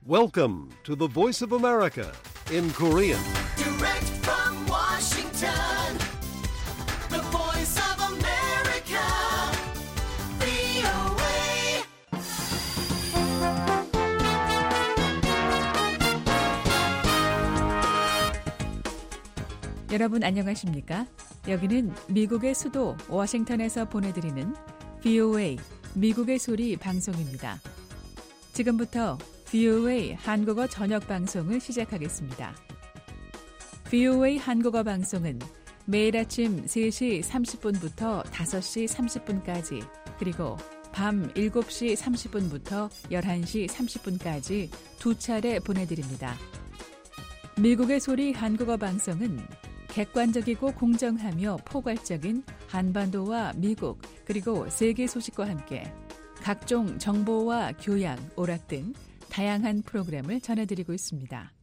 Welcome to the Voice of America in Korean. Direct from Washington, the Voice of America, VOA. 여러분 안녕하십니까? 여기는 미국의 수도 워싱턴에서 보내드리는 VOA 미국의 소리 방송입니다. 지금부터 VOA 한국어 저녁 방송을 시작하겠습니다. VOA 한국어 방송은 매일 아침 3시 30분부터 5시 30분까지 그리고 밤 7시 30분부터 11시 30분까지 두 차례 보내드립니다. 미국의 소리 한국어 방송은 객관적이고 공정하며 포괄적인 한반도와 미국 그리고 세계 소식과 함께 각종 정보와 교양, 오락 등 다양한 프로그램을 전해드리고 있습니다.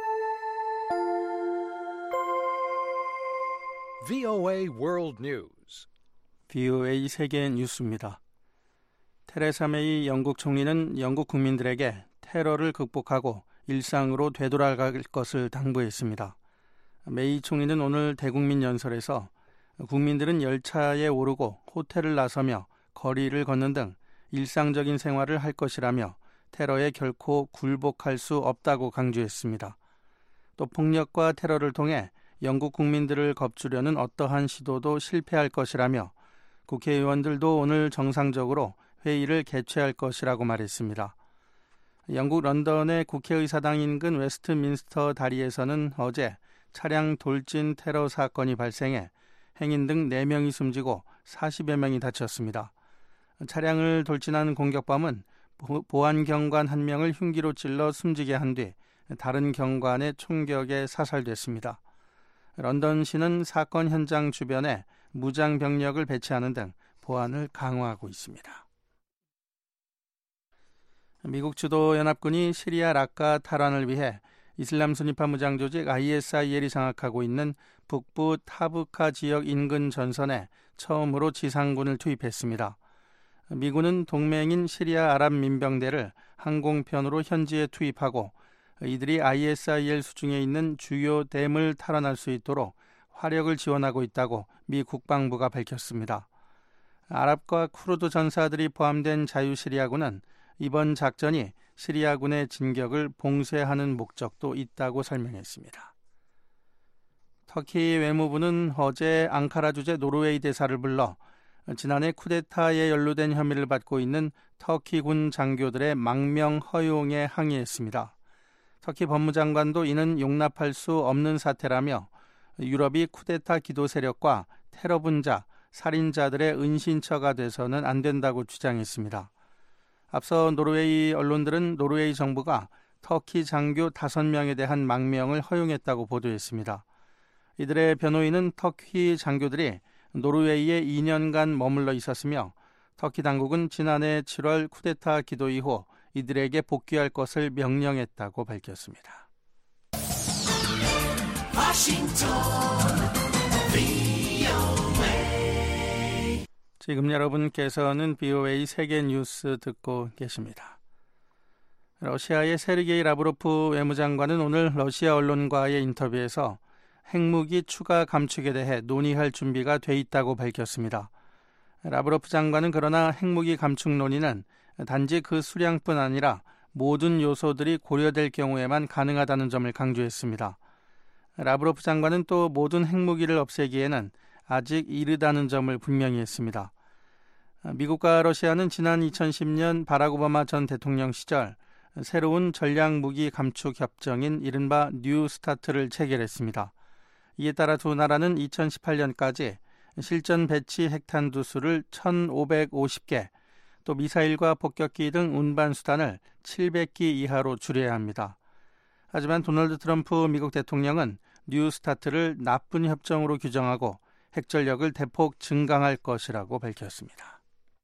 VOA World News. VOA 세계 뉴스입니다. 테레사 메이 영국 총리는 영국 국민들에게 테러를 극복하고 일상으로 되돌아갈 것을 당부했습니다. 메이 총리는 오늘 대국민 연설에서 국민들은 열차에 오르고 호텔을 나서며 거리를 걷는 등 일상적인 생활을 할 것이라며 테러에 결코 굴복할 수 없다고 강조했습니다. 또 폭력과 테러를 통해 영국 국민들을 겁주려는 어떠한 시도도 실패할 것이라며 국회의원들도 오늘 정상적으로 회의를 개최할 것이라고 말했습니다. 영국 런던의 국회의사당 인근 웨스트민스터 다리에서는 어제 차량 돌진 테러 사건이 발생해 행인 등 4명이 숨지고 40여 명이 다쳤습니다. 차량을 돌진한 공격범은 보안 경관 1명을 흉기로 찔러 숨지게 한 뒤 다른 경관의 총격에 사살됐습니다. 런던시는 사건 현장 주변에 무장 병력을 배치하는 등 보안을 강화하고 있습니다. 미국 주도 연합군이 시리아 라카 탈환을 위해 이슬람 순위파 무장 조직 ISIL이 장악하고 있는 북부 타부카 지역 인근 전선에 처음으로 지상군을 투입했습니다. 미군은 동맹인 시리아 아랍 민병대를 항공편으로 현지에 투입하고 이들이 ISIL 수중에 있는 주요 댐을 탈환할 수 있도록 화력을 지원하고 있다고 미 국방부가 밝혔습니다. 아랍과 쿠르드 전사들이 포함된 자유시리아군은 이번 작전이 시리아군의 진격을 봉쇄하는 목적도 있다고 설명했습니다. 터키 외무부는 어제 앙카라 주재 노르웨이 대사를 불러 지난해 쿠데타에 연루된 혐의를 받고 있는 터키군 장교들의 망명 허용에 항의했습니다. 터키 법무장관도 이는 용납할 수 없는 사태라며 유럽이 쿠데타 기도 세력과 테러 분자, 살인자들의 은신처가 돼서는 안 된다고 주장했습니다. 앞서 노르웨이 언론들은 노르웨이 정부가 터키 장교 5명에 대한 망명을 허용했다고 보도했습니다. 이들의 변호인은 터키 장교들이 노르웨이에 2년간 머물러 있었으며 터키 당국은 지난해 7월 쿠데타 기도 이후 이들에게 복귀할 것을 명령했다고 밝혔습니다. 지금 여러분께서는 VOA 세계 뉴스 듣고 계십니다. 러시아의 세르게이 라브로프 외무장관은 오늘 러시아 언론과의 인터뷰에서 핵무기 추가 감축에 대해 논의할 준비가 돼 있다고 밝혔습니다. 라브로프 장관은 그러나 핵무기 감축 논의는 단지 그 수량뿐 아니라 모든 요소들이 고려될 경우에만 가능하다는 점을 강조했습니다. 라브로프 장관은 또 모든 핵무기를 없애기에는 아직 이르다는 점을 분명히 했습니다. 미국과 러시아는 지난 2010년 바락 오바마 전 대통령 시절 새로운 전략무기 감축 협정인 이른바 뉴 스타트를 체결했습니다. 이에 따라 두 나라는 2018년까지 실전 배치 핵탄 두수를 1,550개, 또 미사일과 폭격기 등 운반 수단을 700기 이하로 줄여야 합니다. 하지만 도널드 트럼프 미국 대통령은 뉴 스타트를 나쁜 협정으로 규정하고 핵전력을 대폭 증강할 것이라고 밝혔습니다.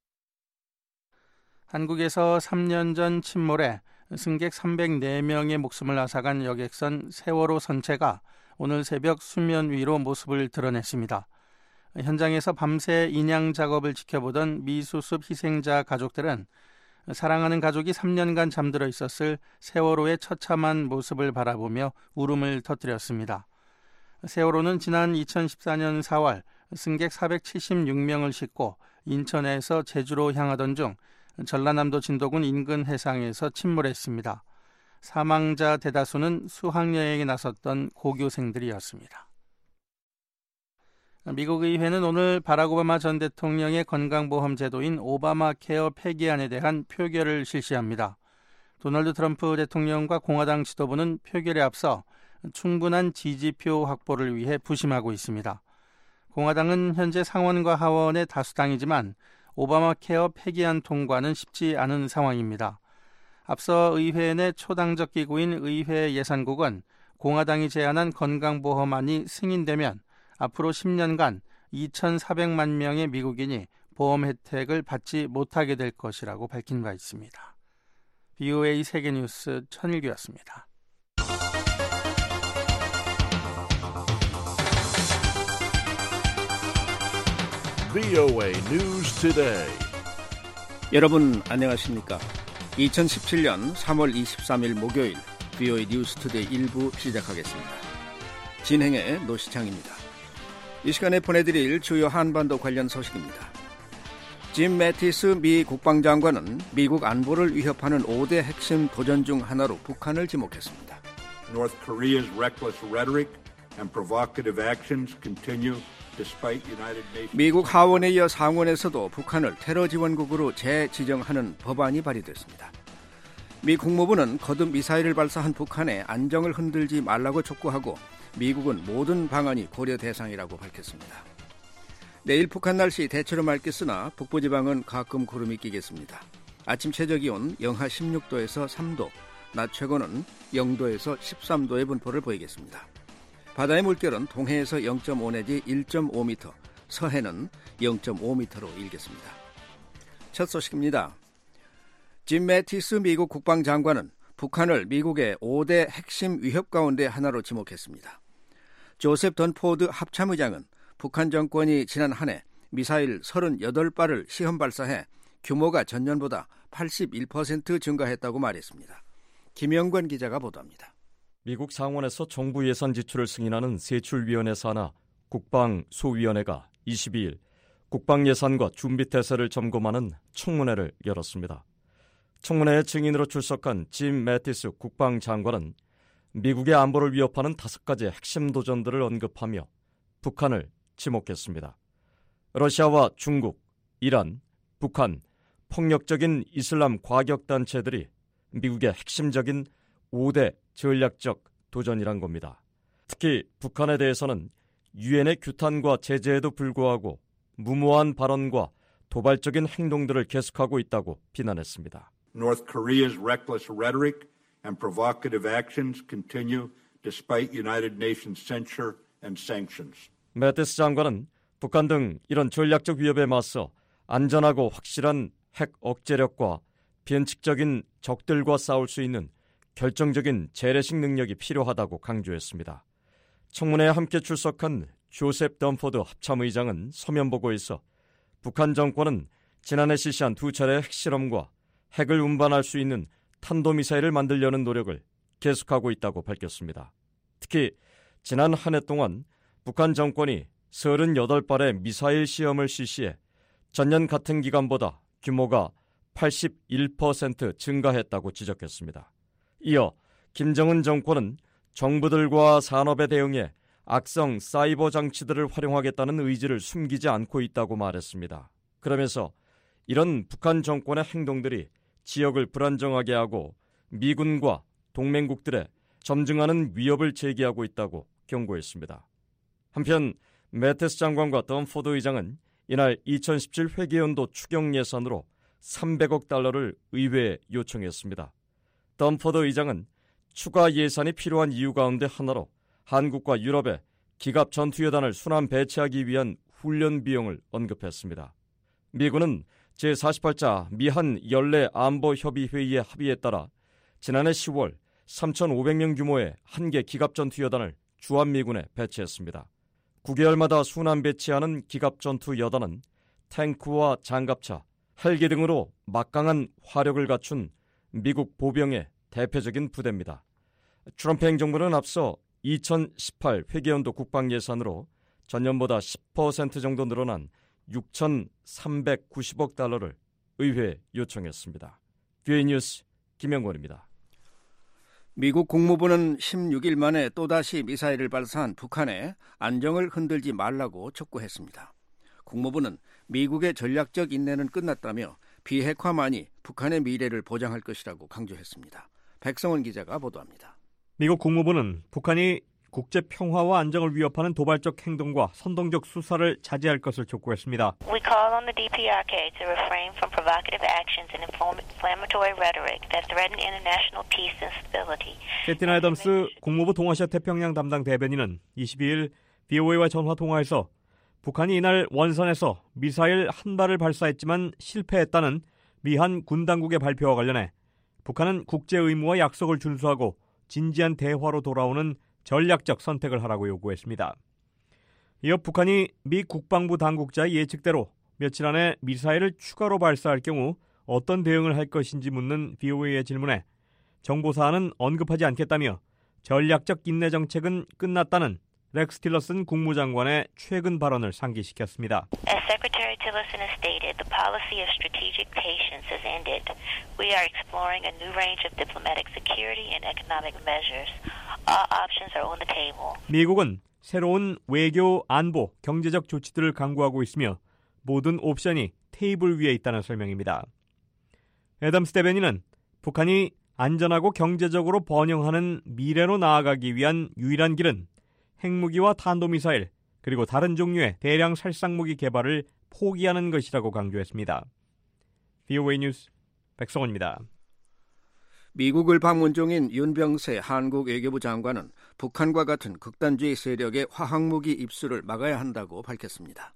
한국에서 3년 전 침몰해 승객 304명의 목숨을 앗아간 여객선 세월호 선체가 오늘 새벽 수면 위로 모습을 드러냈습니다. 현장에서 밤새 인양 작업을 지켜보던 미수습 희생자 가족들은 사랑하는 가족이 3년간 잠들어 있었을 세월호의 처참한 모습을 바라보며 울음을 터뜨렸습니다. 세월호는 지난 2014년 4월 승객 476명을 싣고 인천에서 제주로 향하던 중 전라남도 진도군 인근 해상에서 침몰했습니다. 사망자 대다수는 수학여행에 나섰던 고교생들이었습니다. 미국 의회는 오늘 바락 오바마 전 대통령의 건강보험 제도인 오바마 케어 폐기안에 대한 표결을 실시합니다. 도널드 트럼프 대통령과 공화당 지도부는 표결에 앞서 충분한 지지표 확보를 위해 부심하고 있습니다. 공화당은 현재 상원과 하원의 다수당이지만 오바마 케어 폐기안 통과는 쉽지 않은 상황입니다. 앞서 의회 내 초당적 기구인 의회 예산국은 공화당이 제안한 건강보험안이 승인되면 앞으로 10년간 2,400만 명의 미국인이 보험 혜택을 받지 못하게 될 것이라고 밝힌 바 있습니다. VOA 세계뉴스 천일규였습니다. VOA News Today. 여러분 안녕하십니까? 2017년 3월 23일 목요일 VOA 뉴스 투데이 1부 시작하겠습니다. 진행의 노시창입니다. 이 시간에 보내드릴 주요 한반도 관련 소식입니다. 짐 매티스 미 국방장관은 미국 안보를 위협하는 5대 핵심 도전 중 하나로 북한을 지목했습니다. North Korea's reckless rhetoric and provocative actions continue despite United Nations. 미국 하원에 이어 상원에서도 북한을 테러 지원국으로 재지정하는 법안이 발의됐습니다. 미 국무부는 거듭 미사일을 발사한 북한의 안정을 흔들지 말라고 촉구하고 미국은 모든 방안이 고려 대상이라고 밝혔습니다. 내일 북한 날씨 대체로 맑겠으나 북부지방은 가끔 구름이 끼겠습니다. 아침 최저기온 영하 16도에서 3도, 낮 최고는 0도에서 13도의 분포를 보이겠습니다. 바다의 물결은 동해에서 0.5 내지 1.5m, 서해는 0.5m로 일겠습니다. 첫 소식입니다. 짐 매티스 미국 국방장관은 북한을 미국의 5대 핵심 위협 가운데 하나로 지목했습니다. 조셉 던포드 합참의장은 북한 정권이 지난 한 해 미사일 38발을 시험 발사해 규모가 전년보다 81% 증가했다고 말했습니다. 김영권 기자가 보도합니다. 미국 상원에서 정부 예산 지출을 승인하는 세출위원회 산하 국방소위원회가 22일 국방 예산과 준비 태세를 점검하는 청문회를 열었습니다. 청문회에 증인으로 출석한 짐 매티스 국방장관은 미국의 안보를 위협하는 5가지 핵심 도전들을 언급하며 북한을 지목했습니다. 러시아와 중국, 이란, 북한, 폭력적인 이슬람 과격단체들이 미국의 핵심적인 5대 전략적 도전이란 겁니다. 특히 북한에 대해서는 유엔의 규탄과 제재에도 불구하고 무모한 발언과 도발적인 행동들을 계속하고 있다고 비난했습니다. North Korea's reckless rhetoric and provocative actions continue despite United Nations censure and sanctions. 매티스 장관은 북한 등 이런 전략적 위협에 맞서 안전하고 확실한 핵 억제력과 변칙적인 적들과 싸울 수 있는 결정적인 재래식 능력이 필요하다고 강조했습니다. 청문회에 함께 출석한 조셉 던포드 합참의장은 서면 보고에서 북한 정권은 지난해 실시한 2차례 핵실험과 핵을 운반할 수 있는 탄도미사일을 만들려는 노력을 계속하고 있다고 밝혔습니다. 특히 지난 한 해 동안 북한 정권이 38발의 미사일 시험을 실시해 전년 같은 기간보다 규모가 81% 증가했다고 지적했습니다. 이어 김정은 정권은 정부들과 산업에 대응해 악성 사이버 장치들을 활용하겠다는 의지를 숨기지 않고 있다고 말했습니다. 그러면서 이런 북한 정권의 행동들이 지역을 불안정하게 하고 미군과 동맹국들의 점증하는 위협을 제기하고 있다고 경고했습니다. 한편 매티스 장관과 던포드 의장은 이날 2017 회계연도 추경 예산으로 300억 달러를 의회에 요청했습니다. 던포드 의장은 추가 예산이 필요한 이유 가운데 하나로 한국과 유럽에 기갑 전투여단을 순환 배치하기 위한 훈련 비용을 언급했습니다. 미군은 제48자 미한 연례 안보협의회의의 합의에 따라 지난해 10월 3,500명 규모의 한 개 기갑 전투여단을 주한미군에 배치했습니다. 9개월마다 순환 배치하는 기갑 전투여단은 탱크와 장갑차, 헬기 등으로 막강한 화력을 갖춘 미국 보병의 대표적인 부대입니다. 트럼프 행정부는 앞서 2018 회계연도 국방 예산으로 전년보다 10% 정도 늘어난 6,390억 달러를 의회에 요청했습니다. VOA 뉴스 김영권입니다. 미국 국무부는 16일 만에 또다시 미사일을 발사한 북한에 안정을 흔들지 말라고 촉구했습니다. 국무부는 미국의 전략적 인내는 끝났다며 비핵화만이 북한의 미래를 보장할 것이라고 강조했습니다. 백성원 기자가 보도합니다. 미국 국무부는 북한이 국제 평화와 안정을 위협하는 도발적 행동과 선동적 수사를 자제할 것을 촉구했습니다. We call on the DPRK to refrain from provocative actions and inflammatory rhetoric that threaten international peace and stability. 캐티나 애덤스 국무부 동아시아 태평양 담당 대변인은 22일 VOA와 전화 통화에서 북한이 이날 원산에서 미사일 한 발을 발사했지만 실패했다는 미한 군 당국의 발표와 관련해 북한은 국제 의무와 약속을 준수하고 진지한 대화로 돌아오는 전략적 선택을 하라고 요구했습니다. 이어 북한이 미 국방부 당국자의 예측대로 며칠 안에 미사일을 추가로 발사할 경우 어떤 대응을 할 것인지 묻는 VOA의 질문에 정보사안은 언급하지 않겠다며 전략적 인내 정책은 끝났다는 렉스 틸러슨 국무장관의 최근 발언을 상기시켰습니다. As Secretary Tillerson has stated, the policy of strategic patience has ended. We are exploring a new range of diplomatic security and economic measures. All options are on the table. 미국은 새로운 외교, 안보, 경제적 조치들을 강구하고 있으며 모든 옵션이 테이블 위에 있다는 설명입니다. 애덤스 대변인은 북한이 안전하고 경제적으로 번영하는 미래로 나아가기 위한 유일한 길은 핵무기와 탄도미사일 그리고 다른 종류의 대량 살상무기 개발을 포기하는 것이라고 강조했습니다. VOA 뉴스 백성원입니다. 미국을 방문 중인 윤병세 한국 외교부 장관은 북한과 같은 극단주의 세력의 화학무기 입수를 막아야 한다고 밝혔습니다.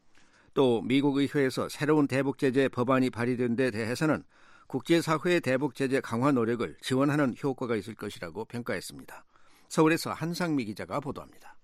또 미국 의회에서 새로운 대북제재 법안이 발의된 데 대해서는 국제사회의 대북제재 강화 노력을 지원하는 효과가 있을 것이라고 평가했습니다. 서울에서 한상미 기자가 보도합니다.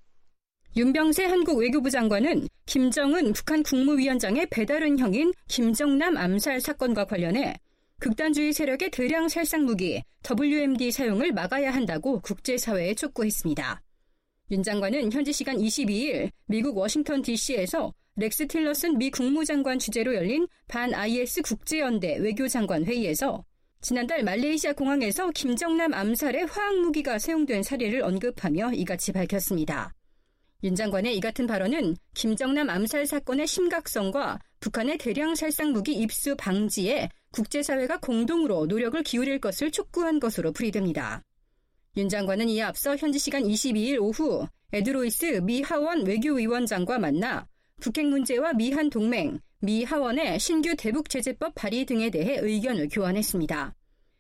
윤병세 한국 외교부 장관은 김정은 북한 국무위원장의 배다른 형인 김정남 암살 사건과 관련해 극단주의 세력의 대량 살상무기 WMD 사용을 막아야 한다고 국제사회에 촉구했습니다. 윤 장관은 현지 시간 22일 미국 워싱턴 DC에서 렉스 틸러슨 미 국무장관 주재로 열린 반 IS 국제연대 외교장관 회의에서 지난달 말레이시아 공항에서 김정남 암살에 화학무기가 사용된 사례를 언급하며 이같이 밝혔습니다. 윤 장관의 이 같은 발언은 김정남 암살 사건의 심각성과 북한의 대량 살상무기 입수 방지에 국제사회가 공동으로 노력을 기울일 것을 촉구한 것으로 풀이됩니다. 윤 장관은 이에 앞서 현지 시간 22일 오후 에드로이스 미 하원 외교위원장과 만나 북핵 문제와 미한 동맹, 미 하원의 신규 대북제재법 발의 등에 대해 의견을 교환했습니다.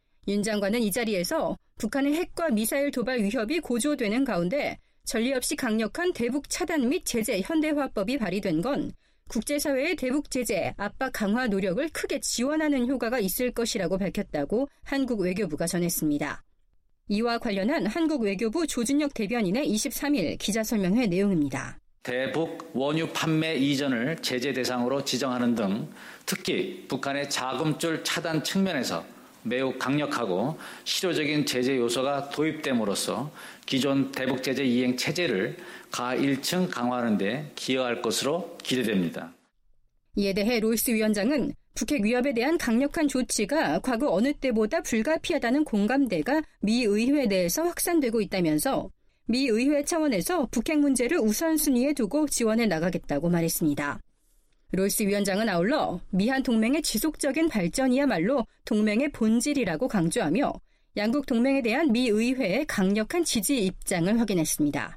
윤 장관은 이 자리에서 북한의 핵과 미사일 도발 위협이 고조되는 가운데 전례 없이 강력한 대북 차단 및 제재 현대화법이 발의된 건 국제사회의 대북 제재 압박 강화 노력을 크게 지원하는 효과가 있을 것이라고 밝혔다고 한국 외교부가 전했습니다. 이와 관련한 한국 외교부 조준혁 대변인의 23일 기자설명회 내용입니다. 대북 원유 판매 이전을 제재 대상으로 지정하는 등 특히 북한의 자금줄 차단 측면에서 매우 강력하고 실효적인 제재 요소가 도입됨으로써 기존 대북 제재 이행 체제를 가일층 강화하는 데 기여할 것으로 기대됩니다. 이에 대해 로이스 위원장은 북핵 위협에 대한 강력한 조치가 과거 어느 때보다 불가피하다는 공감대가 미 의회 내에서 확산되고 있다면서 미 의회 차원에서 북핵 문제를 우선순위에 두고 지원해 나가겠다고 말했습니다. 로이스 위원장은 아울러 미한 동맹의 지속적인 발전이야말로 동맹의 본질이라고 강조하며 양국 동맹에 대한 미 의회의 강력한 지지 입장을 확인했습니다.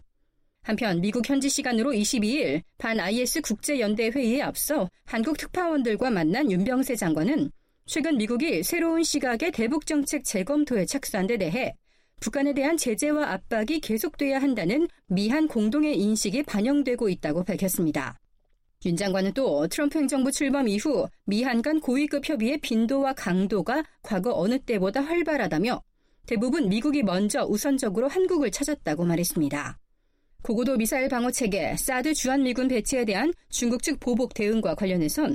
한편 미국 현지 시간으로 22일 반 IS 국제연대 회의에 앞서 한국 특파원들과 만난 윤병세 장관은 최근 미국이 새로운 시각의 대북정책 재검토에 착수한 데 대해 북한에 대한 제재와 압박이 계속돼야 한다는 미한 공동의 인식이 반영되고 있다고 밝혔습니다. 윤 장관은 또 트럼프 행정부 출범 이후 미한 간 고위급 협의의 빈도와 강도가 과거 어느 때보다 활발하다며 대부분 미국이 먼저 우선적으로 한국을 찾았다고 말했습니다. 고고도 미사일 방어체계 사드 주한미군 배치에 대한 중국 측 보복 대응과 관련해선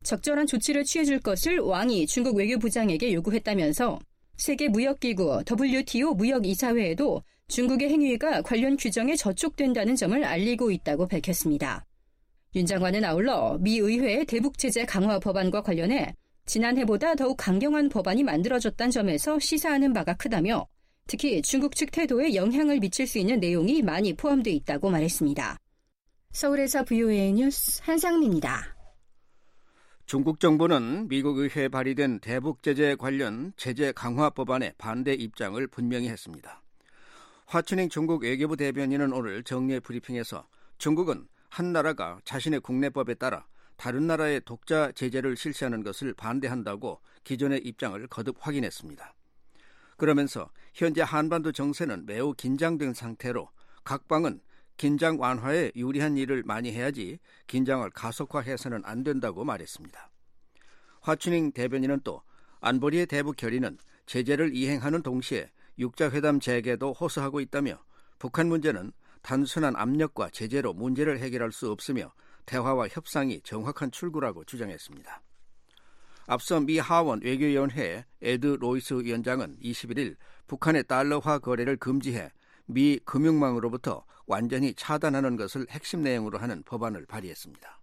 적절한 조치를 취해줄 것을 왕이 중국 외교부장에게 요구했다면서 세계무역기구 WTO 무역이사회에도 중국의 행위가 관련 규정에 저촉된다는 점을 알리고 있다고 밝혔습니다. 윤 장관은 아울러 미 의회의 대북제재 강화 법안과 관련해 지난해보다 더욱 강경한 법안이 만들어졌다는 점에서 시사하는 바가 크다며 특히 중국 측 태도에 영향을 미칠 수 있는 내용이 많이 포함되어 있다고 말했습니다. 서울에서 VOA 뉴스 한상미입니다. 중국 정부는 미국 의회에 발의된 대북제재 관련 제재 강화 법안에 반대 입장을 분명히 했습니다. 화춘잉 중국 외교부 대변인은 오늘 정례 브리핑에서 중국은 한 나라가 자신의 국내법에 따라 다른 나라의 독자 제재를 실시하는 것을 반대한다고 기존의 입장을 거듭 확인했습니다. 그러면서 현재 한반도 정세는 매우 긴장된 상태로 각방은 긴장 완화에 유리한 일을 많이 해야지 긴장을 가속화해서는 안 된다고 말했습니다. 화춘잉 대변인은 또 안보리의 대북 결의는 제재를 이행하는 동시에 육자회담 재개도 호소하고 있다며 북한 문제는 단순한 압력과 제재로 문제를 해결할 수 없으며 대화와 협상이 정확한 출구라고 주장했습니다. 앞서 미 하원 외교위원회 에드 로이스 위원장은 21일 북한의 달러화 거래를 금지해 미 금융망으로부터 완전히 차단하는 것을 핵심 내용으로 하는 법안을 발의했습니다.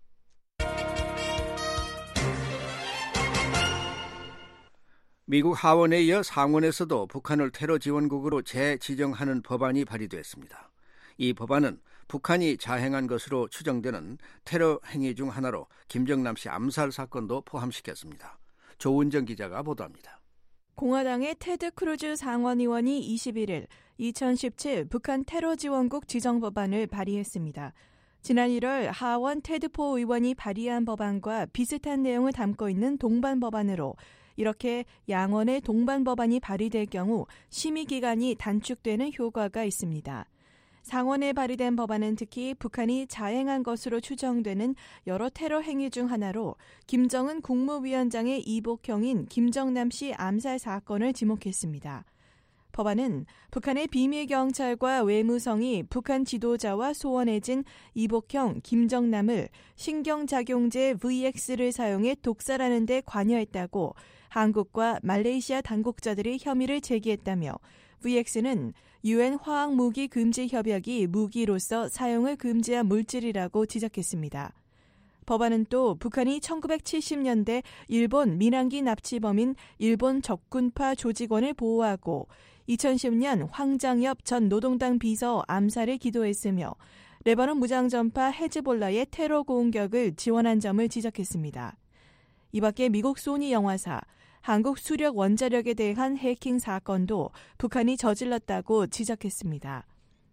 미국 하원에 이어 상원에서도 북한을 테러 지원국으로 재지정하는 법안이 발의됐습니다. 이 법안은 북한이 자행한 것으로 추정되는 테러 행위 중 하나로 김정남 씨 암살 사건도 포함시켰습니다. 조은정 기자가 보도합니다. 공화당의 테드 크루즈 상원의원이 21일 2017 북한 테러 지원국 지정 법안을 발의했습니다. 지난 1월 하원 테드포 의원이 발의한 법안과 비슷한 내용을 담고 있는 동반 법안으로 이렇게 양원의 동반 법안이 발의될 경우 심의 기간이 단축되는 효과가 있습니다. 상원에 발의된 법안은 특히 북한이 자행한 것으로 추정되는 여러 테러 행위 중 하나로 김정은 국무위원장의 이복형인 김정남 씨 암살 사건을 지목했습니다. 법안은 북한의 비밀경찰과 외무성이 북한 지도자와 소원해진 이복형 김정남을 신경작용제 VX를 사용해 독살하는 데 관여했다고 한국과 말레이시아 당국자들이 혐의를 제기했다며 VX는 UN 화학무기 금지 협약이 무기로서 사용을 금지한 물질이라고 지적했습니다. 법안은 또 북한이 1970년대 일본 민항기 납치범인 일본 적군파 조직원을 보호하고 2010년 황장엽 전 노동당 비서 암살을 기도했으며 레바논 무장전파 헤즈볼라의 테러 공격을 지원한 점을 지적했습니다. 이 밖에 미국 소니 영화사, 한국 수력 원자력에 대한 해킹 사건도 북한이 저질렀다고 지적했습니다.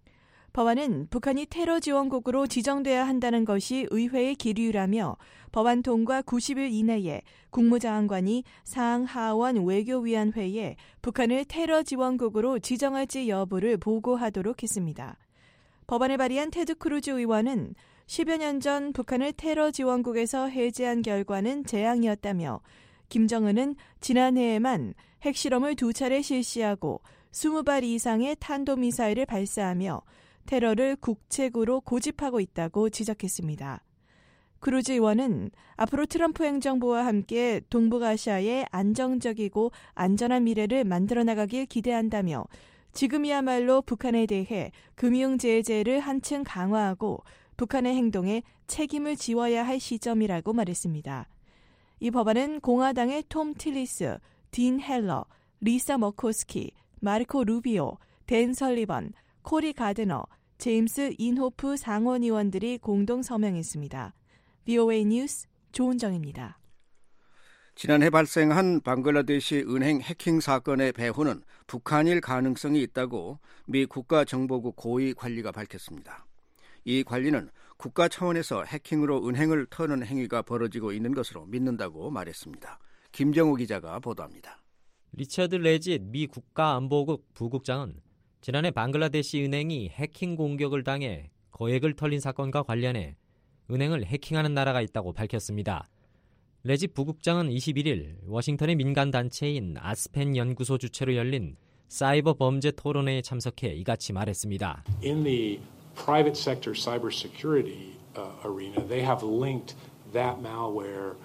법안은 북한이 테러 지원국으로 지정돼야 한다는 것이 의회의 기류라며 법안 통과 90일 이내에 국무장관이 상하원 외교위원회에 북한을 테러 지원국으로 지정할지 여부를 보고하도록 했습니다. 법안을 발의한 테드 크루즈 의원은 10여 년 전 북한을 테러 지원국에서 해제한 결과는 재앙이었다며 김정은은 지난해에만 핵실험을 2차례 실시하고 20발 이상의 탄도미사일을 발사하며 테러를 국책으로 고집하고 있다고 지적했습니다. 크루즈 의원은 앞으로 트럼프 행정부와 함께 동북아시아의 안정적이고 안전한 미래를 만들어 나가길 기대한다며 지금이야말로 북한에 대해 금융 제재를 한층 강화하고 북한의 행동에 책임을 지워야 할 시점이라고 말했습니다. 이 법안은 공화당의 톰 틸리스, 딘 헬러, 리사 머코스키, 마르코 루비오, 댄 설리번, 코리 가드너, 제임스 인호프 상원의원들이 공동 서명했습니다. VOA 뉴스 조은정입니다. 지난해 발생한 방글라데시 은행 해킹 사건의 배후는 북한일 가능성이 있다고 미 국가정보국 고위 관리가 밝혔습니다. 이 관리는 국가 차원에서 해킹으로 은행을 터는 행위가 벌어지고 있는 것으로 믿는다고 말했습니다. 김정우 기자가 보도합니다. 리처드 레짓 미 국가안보국 부국장은 지난해 방글라데시 은행이 해킹 공격을 당해 거액을 털린 사건과 관련해 은행을 해킹하는 나라가 있다고 밝혔습니다. 레짓 부국장은 21일 워싱턴의 민간단체인 아스펜 연구소 주최로 열린 사이버 범죄 토론회에 참석해 이같이 말했습니다. In the private sector cybersecurity arena, they have linked that malware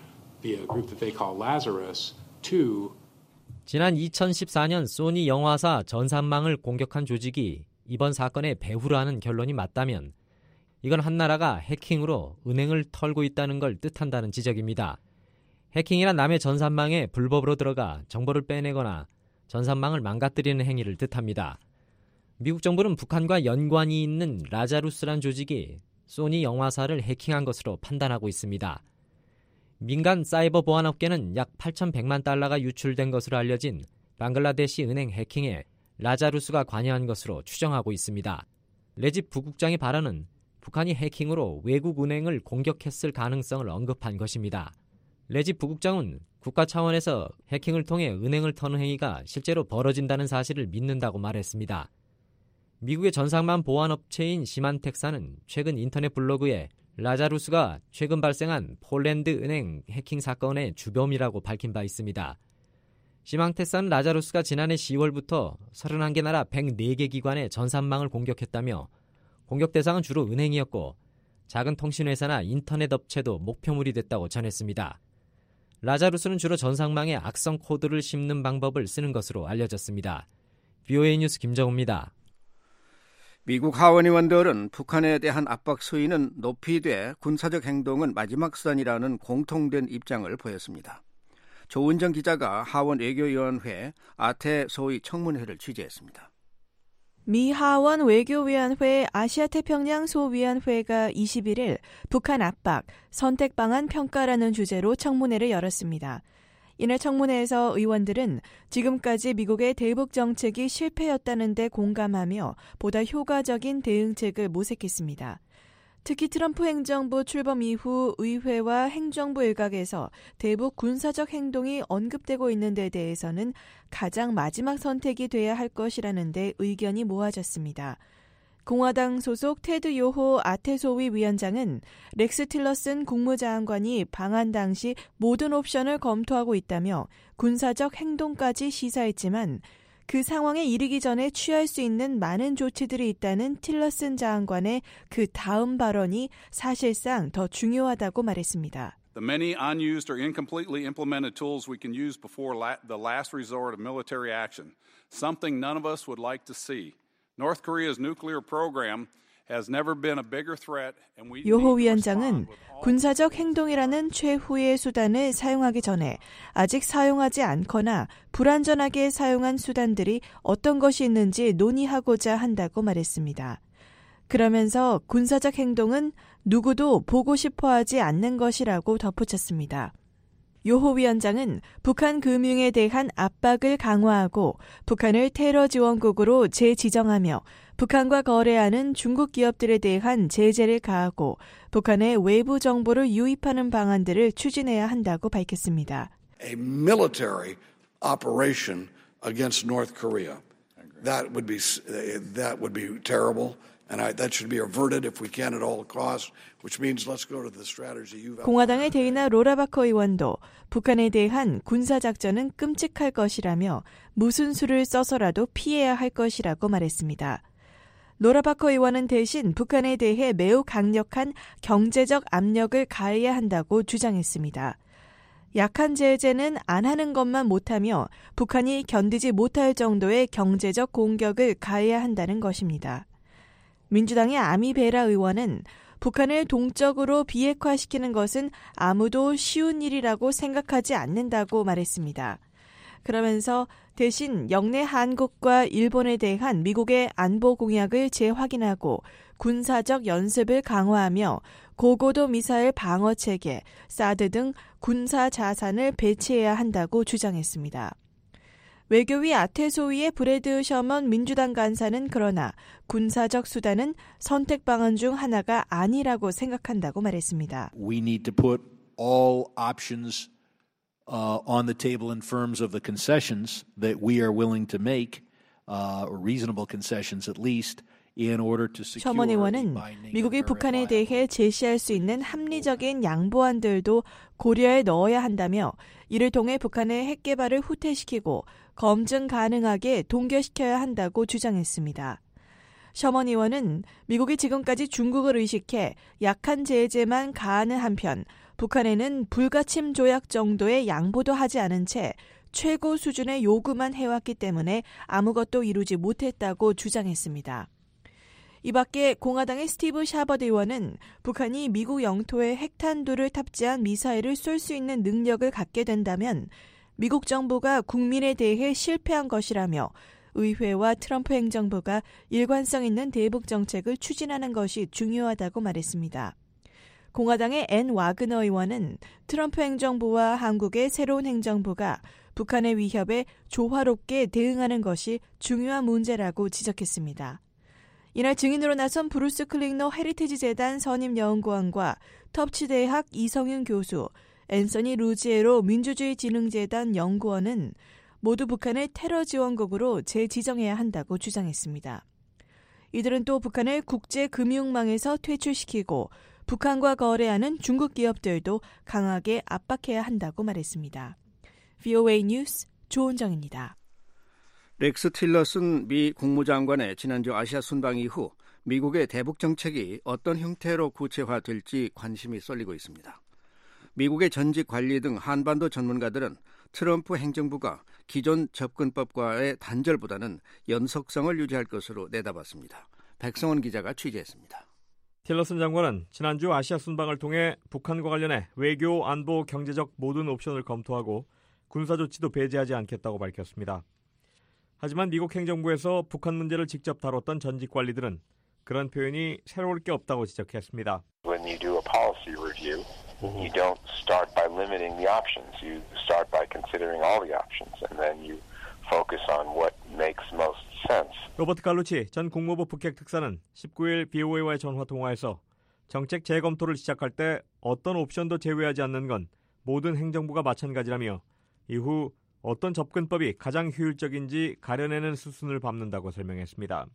via a group that they call Lazarus to 지난 2014년 소니 영화사 전산망을 공격한 조직이 이번 사건의 배후라는 결론이 맞다면 이건 한 나라가 해킹으로 은행을 털고 있다는 걸 뜻한다는 지적입니다. 해킹이란 남의 전산망에 불법으로 들어가 정보를 빼내거나 전산망을 망가뜨리는 행위를 뜻합니다. 미국 정부는 북한과 연관이 있는 라자루스란 조직이 소니 영화사를 해킹한 것으로 판단하고 있습니다. 민간 사이버 보안업계는 약 8,100만 달러가 유출된 것으로 알려진 방글라데시 은행 해킹에 라자루스가 관여한 것으로 추정하고 있습니다. 레집 부국장의 발언은 북한이 해킹으로 외국 은행을 공격했을 가능성을 언급한 것입니다. 레집 부국장은 국가 차원에서 해킹을 통해 은행을 터는 행위가 실제로 벌어진다는 사실을 믿는다고 말했습니다. 미국의 전산망 보안업체인 시만텍사는 최근 인터넷 블로그에 라자루스가 최근 발생한 폴란드 은행 해킹 사건의 주범이라고 밝힌 바 있습니다. 시망텍사는 라자루스가 지난해 10월부터 31개 나라 104개 기관의 전산망을 공격했다며 공격 대상은 주로 은행이었고 작은 통신회사나 인터넷 업체도 목표물이 됐다고 전했습니다. 라자루스는 주로 전산망에 악성 코드를 심는 방법을 쓰는 것으로 알려졌습니다. VOA 뉴스 김정우입니다. 미국 하원 의원들은 북한에 대한 압박 수위는 높이 돼 군사적 행동은 마지막 수단이라는 공통된 입장을 보였습니다. 조은정 기자가 하원 외교위원회 아태 소위 청문회를 취재했습니다. 미 하원 외교위원회 아시아태평양 소위원회가 21일 북한 압박, 선택 방안 평가라는 주제로 청문회를 열었습니다. 이날 청문회에서 의원들은 지금까지 미국의 대북 정책이 실패였다는 데 공감하며 보다 효과적인 대응책을 모색했습니다. 특히 트럼프 행정부 출범 이후 의회와 행정부 일각에서 대북 군사적 행동이 언급되고 있는 데 대해서는 가장 마지막 선택이 돼야 할 것이라는 데 의견이 모아졌습니다. 공화당 소속 테드 요호 아태소위 위원장은 렉스 틸러슨 국무장관이 방한 당시 모든 옵션을 검토하고 있다며 군사적 행동까지 시사했지만 그 상황에 이르기 전에 취할 수 있는 많은 조치들이 있다는 틸러슨 장관의 그 다음 발언이 사실상 더 중요하다고 말했습니다. The many unused or incompletely implemented tools we can use before the last resort of military action, something none of us would like to see. North Korea's nuclear program has never been a bigger threat and we 요호 위원장은 군사적 행동이라는 최후의 수단을 사용하기 전에 아직 사용하지 않거나 불완전하게 사용한 수단들이 어떤 것이 있는지 논의하고자 한다고 말했습니다. 그러면서 군사적 행동은 누구도 보고 싶어하지 않는 것이라고 덧붙였습니다. 요호 위원장은 북한 금융에 대한 압박을 강화하고 북한을 테러 지원국으로 재지정하며 북한과 거래하는 중국 기업들에 대한 제재를 가하고 북한의 외부 정보를 유입하는 방안들을 추진해야 한다고 밝혔습니다. A military operation against North Korea. That would be terrible. And that should be averted if we can at all costs, which means let's go to the strategy you've outlined. 공화당의 데이나 로라바커 의원도 북한에 대한 군사작전은 끔찍할 것이라며 무슨 수를 써서라도 피해야 할 것이라고 말했습니다. 로라바커 의원은 대신 북한에 대해 매우 강력한 경제적 압력을 가해야 한다고 주장했습니다. 약한 제재는 안 하는 것만 못하며 북한이 견디지 못할 정도의 경제적 공격을 가해야 한다는 것입니다. 민주당의 아미 베라 의원은 북한을 동적으로 비핵화시키는 것은 아무도 쉬운 일이라고 생각하지 않는다고 말했습니다. 그러면서 대신 영내 한국과 일본에 대한 미국의 안보 공약을 재확인하고 군사적 연습을 강화하며 고고도 미사일 방어 체계, 사드 등 군사 자산을 배치해야 한다고 주장했습니다. 외교위 아태소위의 브래드 셔먼 민주당 간사는 그러나 군사적 수단은 선택 방안 중 하나가 아니라고 생각한다고 말했습니다. We need to put all options on the table in terms of the concessions that we are willing to make, reasonable concessions at least. 셔먼 의원은 미국이 북한에 대해 제시할 수 있는 합리적인 양보안들도 고려에 넣어야 한다며 이를 통해 북한의 핵 개발을 후퇴시키고 검증 가능하게 동결시켜야 한다고 주장했습니다. 셔먼 의원은 미국이 지금까지 중국을 의식해 약한 제재만 가하는 한편 북한에는 불가침 조약 정도의 양보도 하지 않은 채 최고 수준의 요구만 해왔기 때문에 아무것도 이루지 못했다고 주장했습니다. 이 밖에 공화당의 스티브 샤버드 의원은 북한이 미국 영토에 핵탄두를 탑재한 미사일을 쏠 수 있는 능력을 갖게 된다면 미국 정부가 국민에 대해 실패한 것이라며 의회와 트럼프 행정부가 일관성 있는 대북 정책을 추진하는 것이 중요하다고 말했습니다. 공화당의 앤 와그너 의원은 트럼프 행정부와 한국의 새로운 행정부가 북한의 위협에 조화롭게 대응하는 것이 중요한 문제라고 지적했습니다. 이날 증인으로 나선 브루스 클링너 헤리티지 재단 선임연구원과 터프치대학 이성윤 교수, 앤서니 루지에로 민주주의진흥재단 연구원은 모두 북한을 테러 지원국으로 재지정해야 한다고 주장했습니다. 이들은 또 북한을 국제금융망에서 퇴출시키고 북한과 거래하는 중국 기업들도 강하게 압박해야 한다고 말했습니다. VOA 뉴스 조은정입니다. 렉스 틸러슨 미 국무장관의 지난주 아시아 순방 이후 미국의 대북 정책이 어떤 형태로 구체화될지 관심이 쏠리고 있습니다. 미국의 전직 관리 등 한반도 전문가들은 트럼프 행정부가 기존 접근법과의 단절보다는 연속성을 유지할 것으로 내다봤습니다. 백성원 기자가 취재했습니다. 틸러슨 장관은 지난주 아시아 순방을 통해 북한과 관련해 외교, 안보, 경제적 모든 옵션을 검토하고 군사 조치도 배제하지 않겠다고 밝혔습니다. 하지만 미국 행정부에서 북한 문제를 직접 다뤘던 전직 관리들은 그런 표현이 새로울 게 없다고 지적했습니다. When you do a policy review, you don't start by limiting the options. You start by considering all the options, and then you focus on what makes most sense. 로버트 갈루치 전 국무부 북핵 특사는 19일 BOA와의 전화 통화에서 정책 재검토를 시작할 때 어떤 옵션도 제외하지 않는 건 모든 행정부가 마찬가지라며 이후 어떤 접근법이 가장 효율적인지 가려내는 수순을 밟는다고 설명했습니다.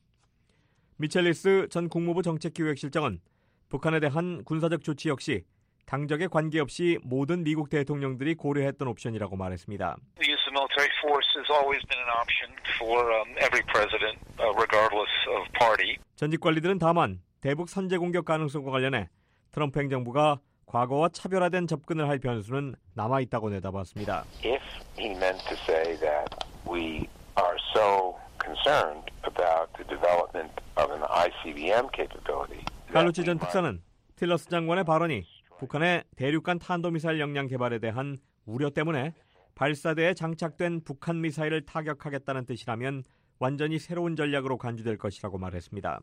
미첼리스 전 국무부 정책기획실장은 북한에 대한 군사적 조치 역시 당적에 관계없이 모든 미국 대통령들이 고려했던 옵션이라고 말했습니다. The use of military force has always been an option for every president, regardless of party. 전직 관리들은 다만 대북 선제 공격 가능성과 관련해 트럼프 행정부가 과거와 차별화된 접근을 할 변수는 남아있다고 내다봤습니다. If he meant to say that we are so concerned about the development of an ICBM capability. 갈루치 전 특사는 틸러스 장관의 발언이 북한의 대륙간 탄도미사일 역량 개발에 대한 우려 때문에 발사대에 장착된 북한 미사일을 타격하겠다는 뜻이라면 완전히 새로운 전략으로 간주될 것이라고 말했습니다.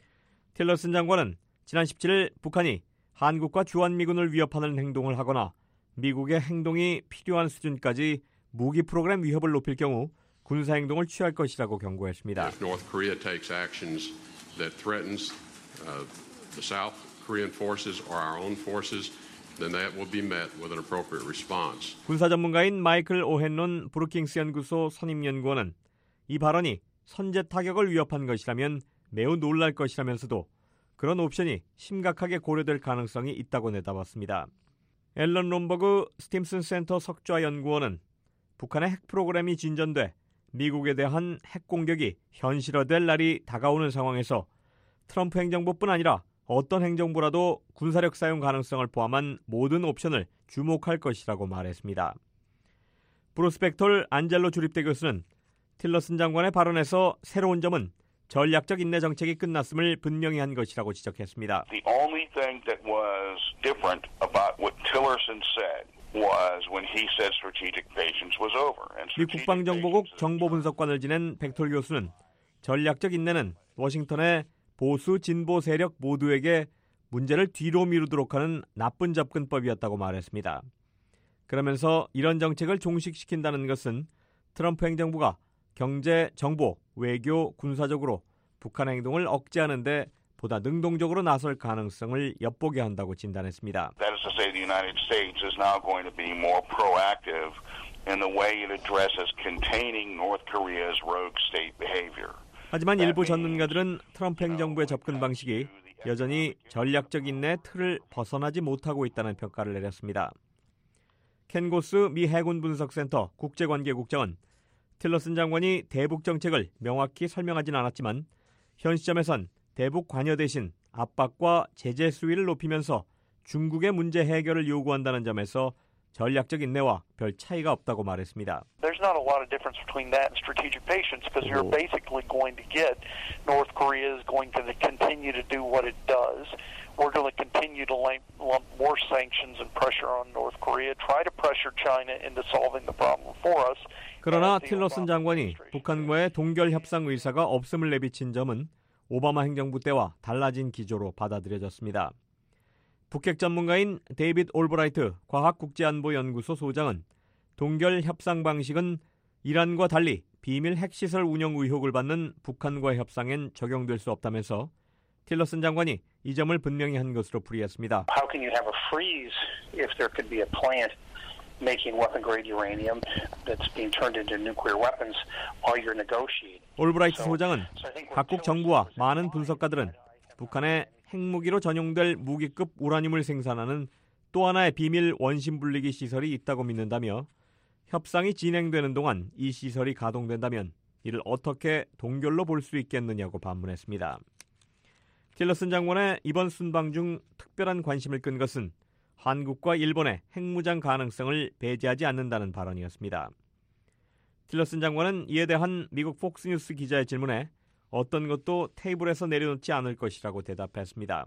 틸러슨 장관은 지난 17일 북한이 한국과 주한미군을 위협하는 행동을 하거나 미국의 행동이 필요한 수준까지 무기 프로그램 위협을 높일 경우 군사 행동을 취할 것이라고 경고했습니다. If North Korea takes actions that threatens the South Korean forces or our own forces, then that will be met with an appropriate response. 군사 전문가인 마이클 오헨론 브루킹스 연구소 선임 연구원은 이 발언이 선제 타격을 위협한 것이라면 매우 놀랄 것이라면서도 그런 옵션이 심각하게 고려될 가능성이 있다고 내다봤습니다. 앨런 롬버그 스팀슨 센터 석좌 연구원은 북한의 핵 프로그램이 진전돼 미국에 대한 핵 공격이 현실화될 날이 다가오는 상황에서 트럼프 행정부뿐 아니라 어떤 행정부라도 군사력 사용 가능성을 포함한 모든 옵션을 주목할 것이라고 말했습니다. 브루스 벡톨 안젤로 주립대 교수는 틸러슨 장관의 발언에서 새로운 점은 전략적 인내 정책이 끝났음을 분명히 한 것이라고 지적했습니다. The only thing that was different about what Tillerson said was when he said strategic patience was over. 미 국방정보국 정보분석관을 지낸 벡톨 교수는 전략적 인내는 워싱턴의 보수 진보 세력 모두에게 문제를 뒤로 미루도록 하는 나쁜 접근법이었다고 말했습니다. 그러면서 이런 정책을 종식시킨다는 것은 트럼프 행정부가 경제, 정보, 외교, 군사적으로 북한 행동을 억제하는 데 보다 능동적으로 나설 가능성을 엿보게 한다고 진단했습니다. That is to say, the United States is now going to be more proactive in the way it addresses containing North Korea's rogue state behavior. 하지만 일부 전문가들은 트럼프 행정부의 접근 방식이 여전히 전략적 인내의 틀을 벗어나지 못하고 있다는 평가를 내렸습니다. 켄 고스 미 해군 분석센터 국제관계국장은 틸러슨 장관이 대북 정책을 명확히 설명하진 않았지만 현 시점에선 대북 관여 대신 압박과 제재 수위를 높이면서 중국의 문제 해결을 요구한다는 점에서 전략적 인내와 별 차이가 없다고 말했습니다. There's not a lot of difference between that and strategic patience because you're basically going to get North Korea is going to continue to do what it does. We're going to continue to lump more sanctions and pressure on North Korea, try to pressure China into solving the problem for us. 그러나 틸러슨 장관이 북한과의 동결 협상 의사가 없음을 내비친 점은 오바마 행정부 때와 달라진 기조로 받아들여졌습니다. 북핵 전문가인 데이빗 올브라이트 과학국제안보연구소 소장은 동결 협상 방식은 이란과 달리 비밀 핵시설 운영 의혹을 받는 북한과의 협상엔 적용될 수 없다면서 틸러슨 장관이 이 점을 분명히 한 것으로 풀이했습니다. How can you have a freeze if there could be a plant making weapon-grade uranium that's being turned into nuclear weapons while you're negotiating? 올브라이트 소장은 각국 정부와 많은 분석가들은 북한의 핵무기로 전용될 무기급 우라늄을 생산하는 또 하나의 비밀 원심 분리기 시설이 있다고 믿는다며 협상이 진행되는 동안 이 시설이 가동된다면 이를 어떻게 동결로 볼 수 있겠느냐고 반문했습니다. 틸러슨 장관의 이번 순방 중 특별한 관심을 끈 것은 한국과 일본의 핵무장 가능성을 배제하지 않는다는 발언이었습니다. 틸러슨 장관은 이에 대한 미국 폭스뉴스 기자의 질문에 어떤 것도 테이블에서 내려놓지 않을 것이라고 대답했습니다.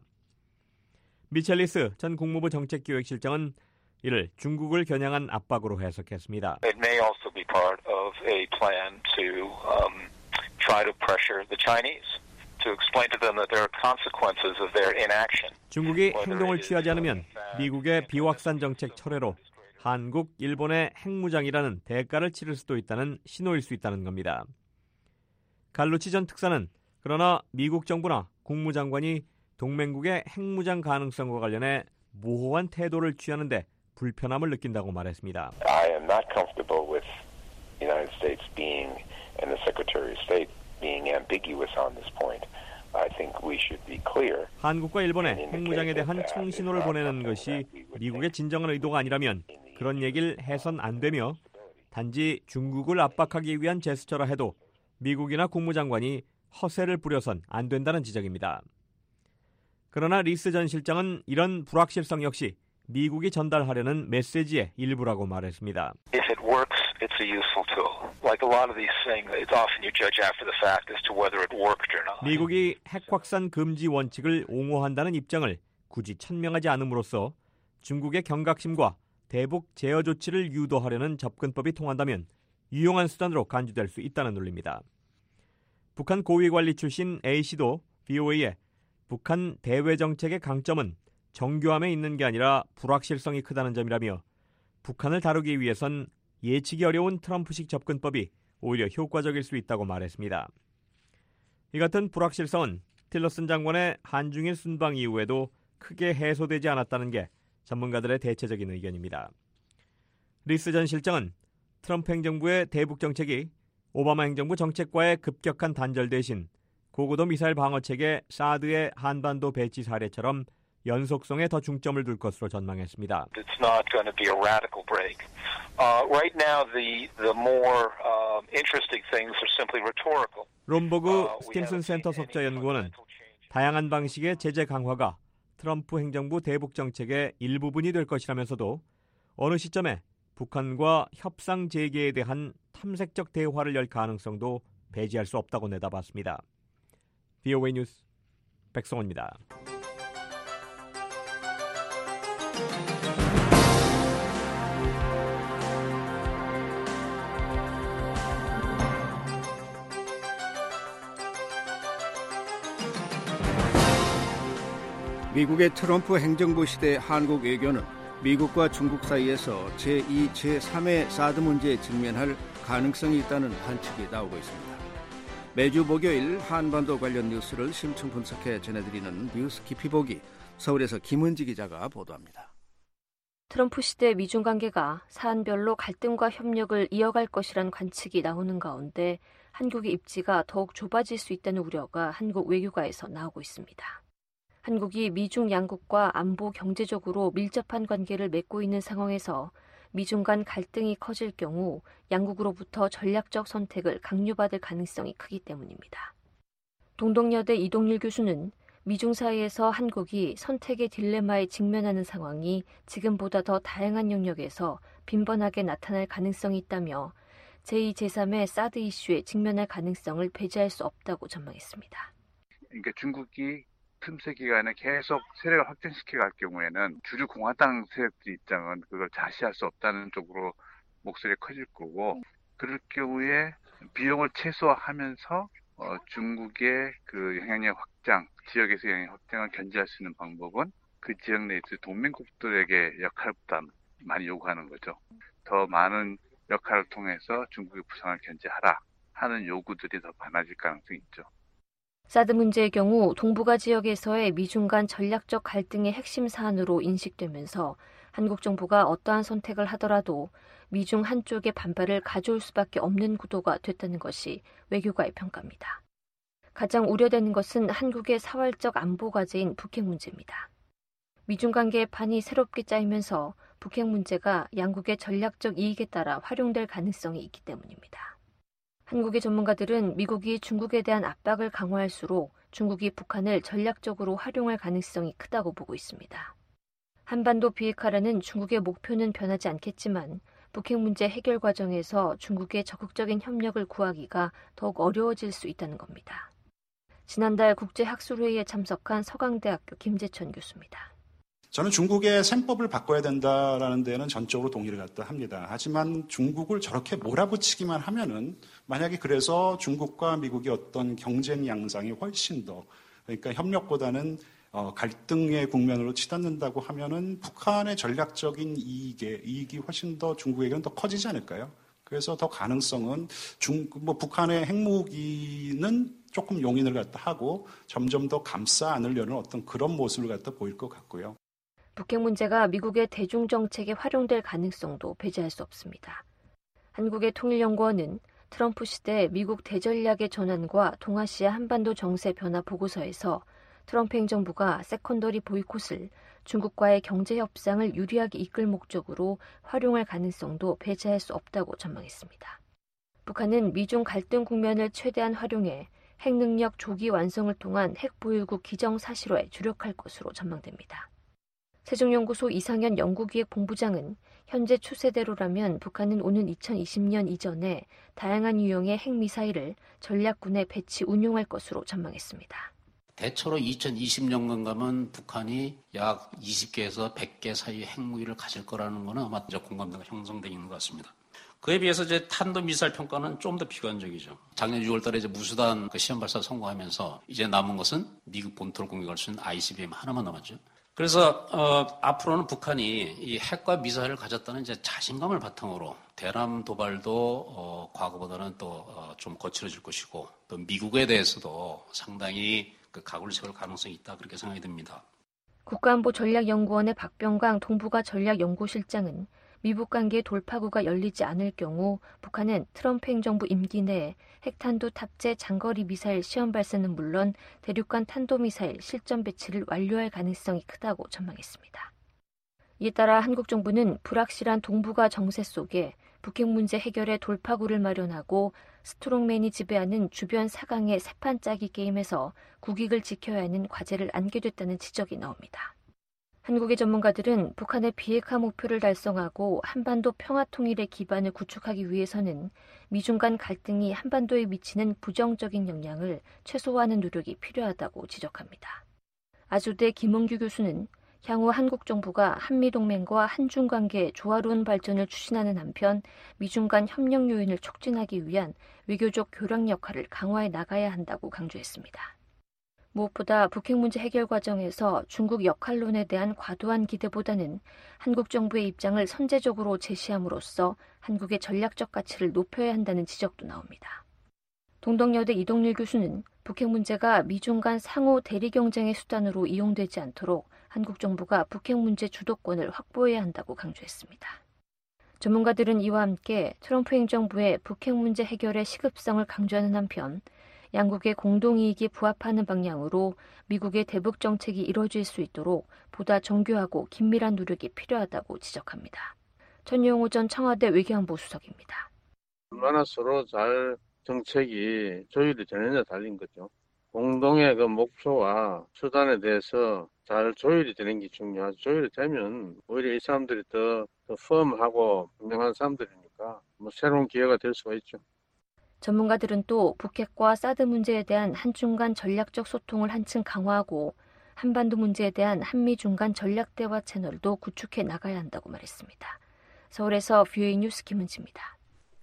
미첼리스 전 국무부 정책기획실장은 이를 중국을 겨냥한 압박으로 해석했습니다. It may also be part of a plan to try to pressure the Chinese to explain to them that there are consequences of their inaction. 중국이 행동을 취하지 않으면 미국의 비확산 정책 철회로 한국, 일본의 핵무장이라는 대가를 치를 수도 있다는 신호일 수 있다는 겁니다. 갈루치 전 특사는 그러나 미국 정부나 국무장관이 동맹국의 핵무장 가능성과 관련해 모호한 태도를 취하는데 불편함을 느낀다고 말했습니다. I am not comfortable with the United States being and the Secretary of State being ambiguous on this point. I think we should be clear. 한국과 일본의 핵무장에 대한 청신호를 보내는 것이 미국의 진정한 의도가 아니라면 그런 얘기를 해선 안 되며 단지 중국을 압박하기 위한 제스처라 해도 미국이나 국무장관이 허세를 부려선 안 된다는 지적입니다. 그러나 리스 전 실장은 이런 불확실성 역시 미국이 전달하려는 메시지의 일부라고 말했습니다. If it works, it's a useful tool. Like a lot of these things, it's often you judge after the fact as to whether it worked or not. 미국이 핵 확산 금지 원칙을 옹호한다는 입장을 굳이 천명하지 않음으로써 중국의 경각심과 대북 제어 조치를 유도하려는 접근법이 통한다면 유용한 수단으로 간주될 수 있다는 논리입니다. 북한 고위관리 출신 A씨도 VOA에 북한 대외 정책의 강점은 정교함에 있는 게 아니라 불확실성이 크다는 점이라며 북한을 다루기 위해선 예측이 어려운 트럼프식 접근법이 오히려 효과적일 수 있다고 말했습니다. 이 같은 불확실성은 틸러슨 장관의 한중일 순방 이후에도 크게 해소되지 않았다는 게 전문가들의 대체적인 의견입니다. 리스 전 실장은 트럼프 행정부의 대북 정책이 오바마 행정부 정책과의 급격한 단절 대신 고고도 미사일 방어체계 사드의 한반도 배치 사례처럼 연속성에 더 중점을 둘 것으로 전망했습니다. It's not going to be a radical break. Right now, the more interesting things are simply rhetorical. 롬버그 스팀슨 센터 석자 연구원은 다양한 방식의 제재 강화가 트럼프 행정부 대북 정책의 일부분이 될 것이라면서도 어느 시점에 북한과 협상 재개에 대한 탐색적 대화를 열 가능성도 배제할 수 없다고 내다봤습니다. VOA 뉴스 백성원입니다. 미국의 트럼프 행정부 시대 한국 외교는 미국과 중국 사이에서 제2, 제3의 사드 문제에 직면할 가능성이 있다는 관측이 나오고 있습니다. 매주 목요일 한반도 관련 뉴스를 심층 분석해 전해드리는 뉴스 깊이보기, 서울에서 김은지 기자가 보도합니다. 트럼프 시대 미중 관계가 사안별로 갈등과 협력을 이어갈 것이란 관측이 나오는 가운데 한국의 입지가 더욱 좁아질 수 있다는 우려가 한국 외교가에서 나오고 있습니다. 한국이 미중 양국과 안보 경제적으로 밀접한 관계를 맺고 있는 상황에서 미중 간 갈등이 커질 경우 양국으로부터 전략적 선택을 강요받을 가능성이 크기 때문입니다. 동덕여대 이동일 교수는 미중 사이에서 한국이 선택의 딜레마에 직면하는 상황이 지금보다 더 다양한 영역에서 빈번하게 나타날 가능성이 있다며 제2, 제3의 사드 이슈에 직면할 가능성을 배제할 수 없다고 전망했습니다. 그러니까 중국이 틈새 기간에 계속 세력을 확장시켜 갈 경우에는 주류 공화당 세력들 입장은 그걸 자시할 수 없다는 쪽으로 목소리가 커질 거고, 그럴 경우에 비용을 최소화하면서 중국의 그 영향력 확장, 지역에서 영향력 확장을 견제할 수 있는 방법은 그 지역 내에서 동맹국들에게 역할 부담 많이 요구하는 거죠. 더 많은 역할을 통해서 중국의 부상을 견제하라 하는 요구들이 더 많아질 가능성이 있죠. 사드 문제의 경우 동북아 지역에서의 미중 간 전략적 갈등의 핵심 사안으로 인식되면서 한국 정부가 어떠한 선택을 하더라도 미중 한쪽의 반발을 가져올 수밖에 없는 구도가 됐다는 것이 외교가의 평가입니다. 가장 우려되는 것은 한국의 사활적 안보 과제인 북핵 문제입니다. 미중 관계의 판이 새롭게 짜이면서 북핵 문제가 양국의 전략적 이익에 따라 활용될 가능성이 있기 때문입니다. 한국의 전문가들은 미국이 중국에 대한 압박을 강화할수록 중국이 북한을 전략적으로 활용할 가능성이 크다고 보고 있습니다. 한반도 비핵화라는 중국의 목표는 변하지 않겠지만 북핵 문제 해결 과정에서 중국의 적극적인 협력을 구하기가 더욱 어려워질 수 있다는 겁니다. 지난달 국제학술회의에 참석한 서강대학교 김재천 교수입니다. 저는 중국의 셈법을 바꿔야 된다라는 데는 전적으로 동의를 갖다 합니다. 하지만 중국을 저렇게 몰아붙이기만 하면은 만약에 그래서 중국과 미국의 어떤 경쟁 양상이 훨씬 더, 그러니까 협력보다는 갈등의 국면으로 치닫는다고 하면은 북한의 전략적인 이익이 훨씬 더 중국에게는 더 커지지 않을까요? 그래서 더 가능성은 북한의 핵무기는 조금 용인을 갖다 하고 점점 더 감싸 안으려는 어떤 그런 모습을 갖다 보일 것 같고요. 북핵 문제가 미국의 대중정책에 활용될 가능성도 배제할 수 없습니다. 한국의 통일연구원은 트럼프 시대 미국 대전략의 전환과 동아시아 한반도 정세 변화 보고서에서 트럼프 행정부가 세컨더리 보이콧을 중국과의 경제 협상을 유리하게 이끌 목적으로 활용할 가능성도 배제할 수 없다고 전망했습니다. 북한은 미중 갈등 국면을 최대한 활용해 핵능력 조기 완성을 통한 핵보유국 기정사실화에 주력할 것으로 전망됩니다. 세종연구소 이상현 연구기획본부장은 현재 추세대로라면 북한은 오는 2020년 이전에 다양한 유형의 핵미사일을 전략군에 배치 운용할 것으로 전망했습니다. 대체로 2020년간 가면 북한이 약 20개에서 100개 사이의 핵무기를 가질 거라는 거는 아마 공감대가 형성되어 있는 것 같습니다. 그에 비해서 이제 탄도미사일 평가는 좀 더 비관적이죠. 작년 6월달에 이제 무수단 시험 발사 성공하면서 이제 남은 것은 미국 본토를 공격할 수 있는 ICBM 하나만 남았죠. 그래서 앞으로는 북한이 이 핵과 미사일을 가졌다는 이제 자신감을 바탕으로 대남 도발도 과거보다는 또 좀 거칠어질 것이고, 또 미국에 대해서도 상당히 그 각오를 세울 가능성이 있다, 그렇게 생각이 듭니다. 국가안보전략연구원의 박병광 동북아 전략연구실장은 미북 관계의 돌파구가 열리지 않을 경우 북한은 트럼프 행정부 임기 내에 핵탄두 탑재 장거리 미사일 시험 발사는 물론 대륙간 탄도미사일 실전 배치를 완료할 가능성이 크다고 전망했습니다. 이에 따라 한국 정부는 불확실한 동북아 정세 속에 북핵 문제 해결에 돌파구를 마련하고 스트롱맨이 지배하는 주변 4강의 세판 짜기 게임에서 국익을 지켜야 하는 과제를 안게 됐다는 지적이 나옵니다. 한국의 전문가들은 북한의 비핵화 목표를 달성하고 한반도 평화 통일의 기반을 구축하기 위해서는 미중 간 갈등이 한반도에 미치는 부정적인 영향을 최소화하는 노력이 필요하다고 지적합니다. 아주대 김은규 교수는 향후 한국 정부가 한미동맹과 한중 관계의 조화로운 발전을 추진하는 한편 미중 간 협력 요인을 촉진하기 위한 외교적 교량 역할을 강화해 나가야 한다고 강조했습니다. 무엇보다 북핵 문제 해결 과정에서 중국 역할론에 대한 과도한 기대보다는 한국 정부의 입장을 선제적으로 제시함으로써 한국의 전략적 가치를 높여야 한다는 지적도 나옵니다. 동덕여대 이동률 교수는 북핵 문제가 미중 간 상호 대리 경쟁의 수단으로 이용되지 않도록 한국 정부가 북핵 문제 주도권을 확보해야 한다고 강조했습니다. 전문가들은 이와 함께 트럼프 행정부의 북핵 문제 해결의 시급성을 강조하는 한편 양국의 공동이익이 부합하는 방향으로 미국의 대북 정책이 이뤄질 수 있도록 보다 정교하고 긴밀한 노력이 필요하다고 지적합니다. 전용호 전 청와대 외교안보 수석입니다. 얼마나 서로 잘 정책이 조율이 되느냐 달린 거죠. 공동의 그 목표와 수단에 대해서 잘 조율이 되는 게 중요하죠. 조율이 되면 오히려 이 사람들이 더 펌하고 분명한 사람들이니까 새로운 기회가 될 수가 있죠. 전문가들은 또 북핵과 사드 문제에 대한 한중 간 전략적 소통을 한층 강화하고 한반도 문제에 대한 한미 중간 전략 대화 채널도 구축해 나가야 한다고 말했습니다. 서울에서 VOA 뉴스 김은지입니다.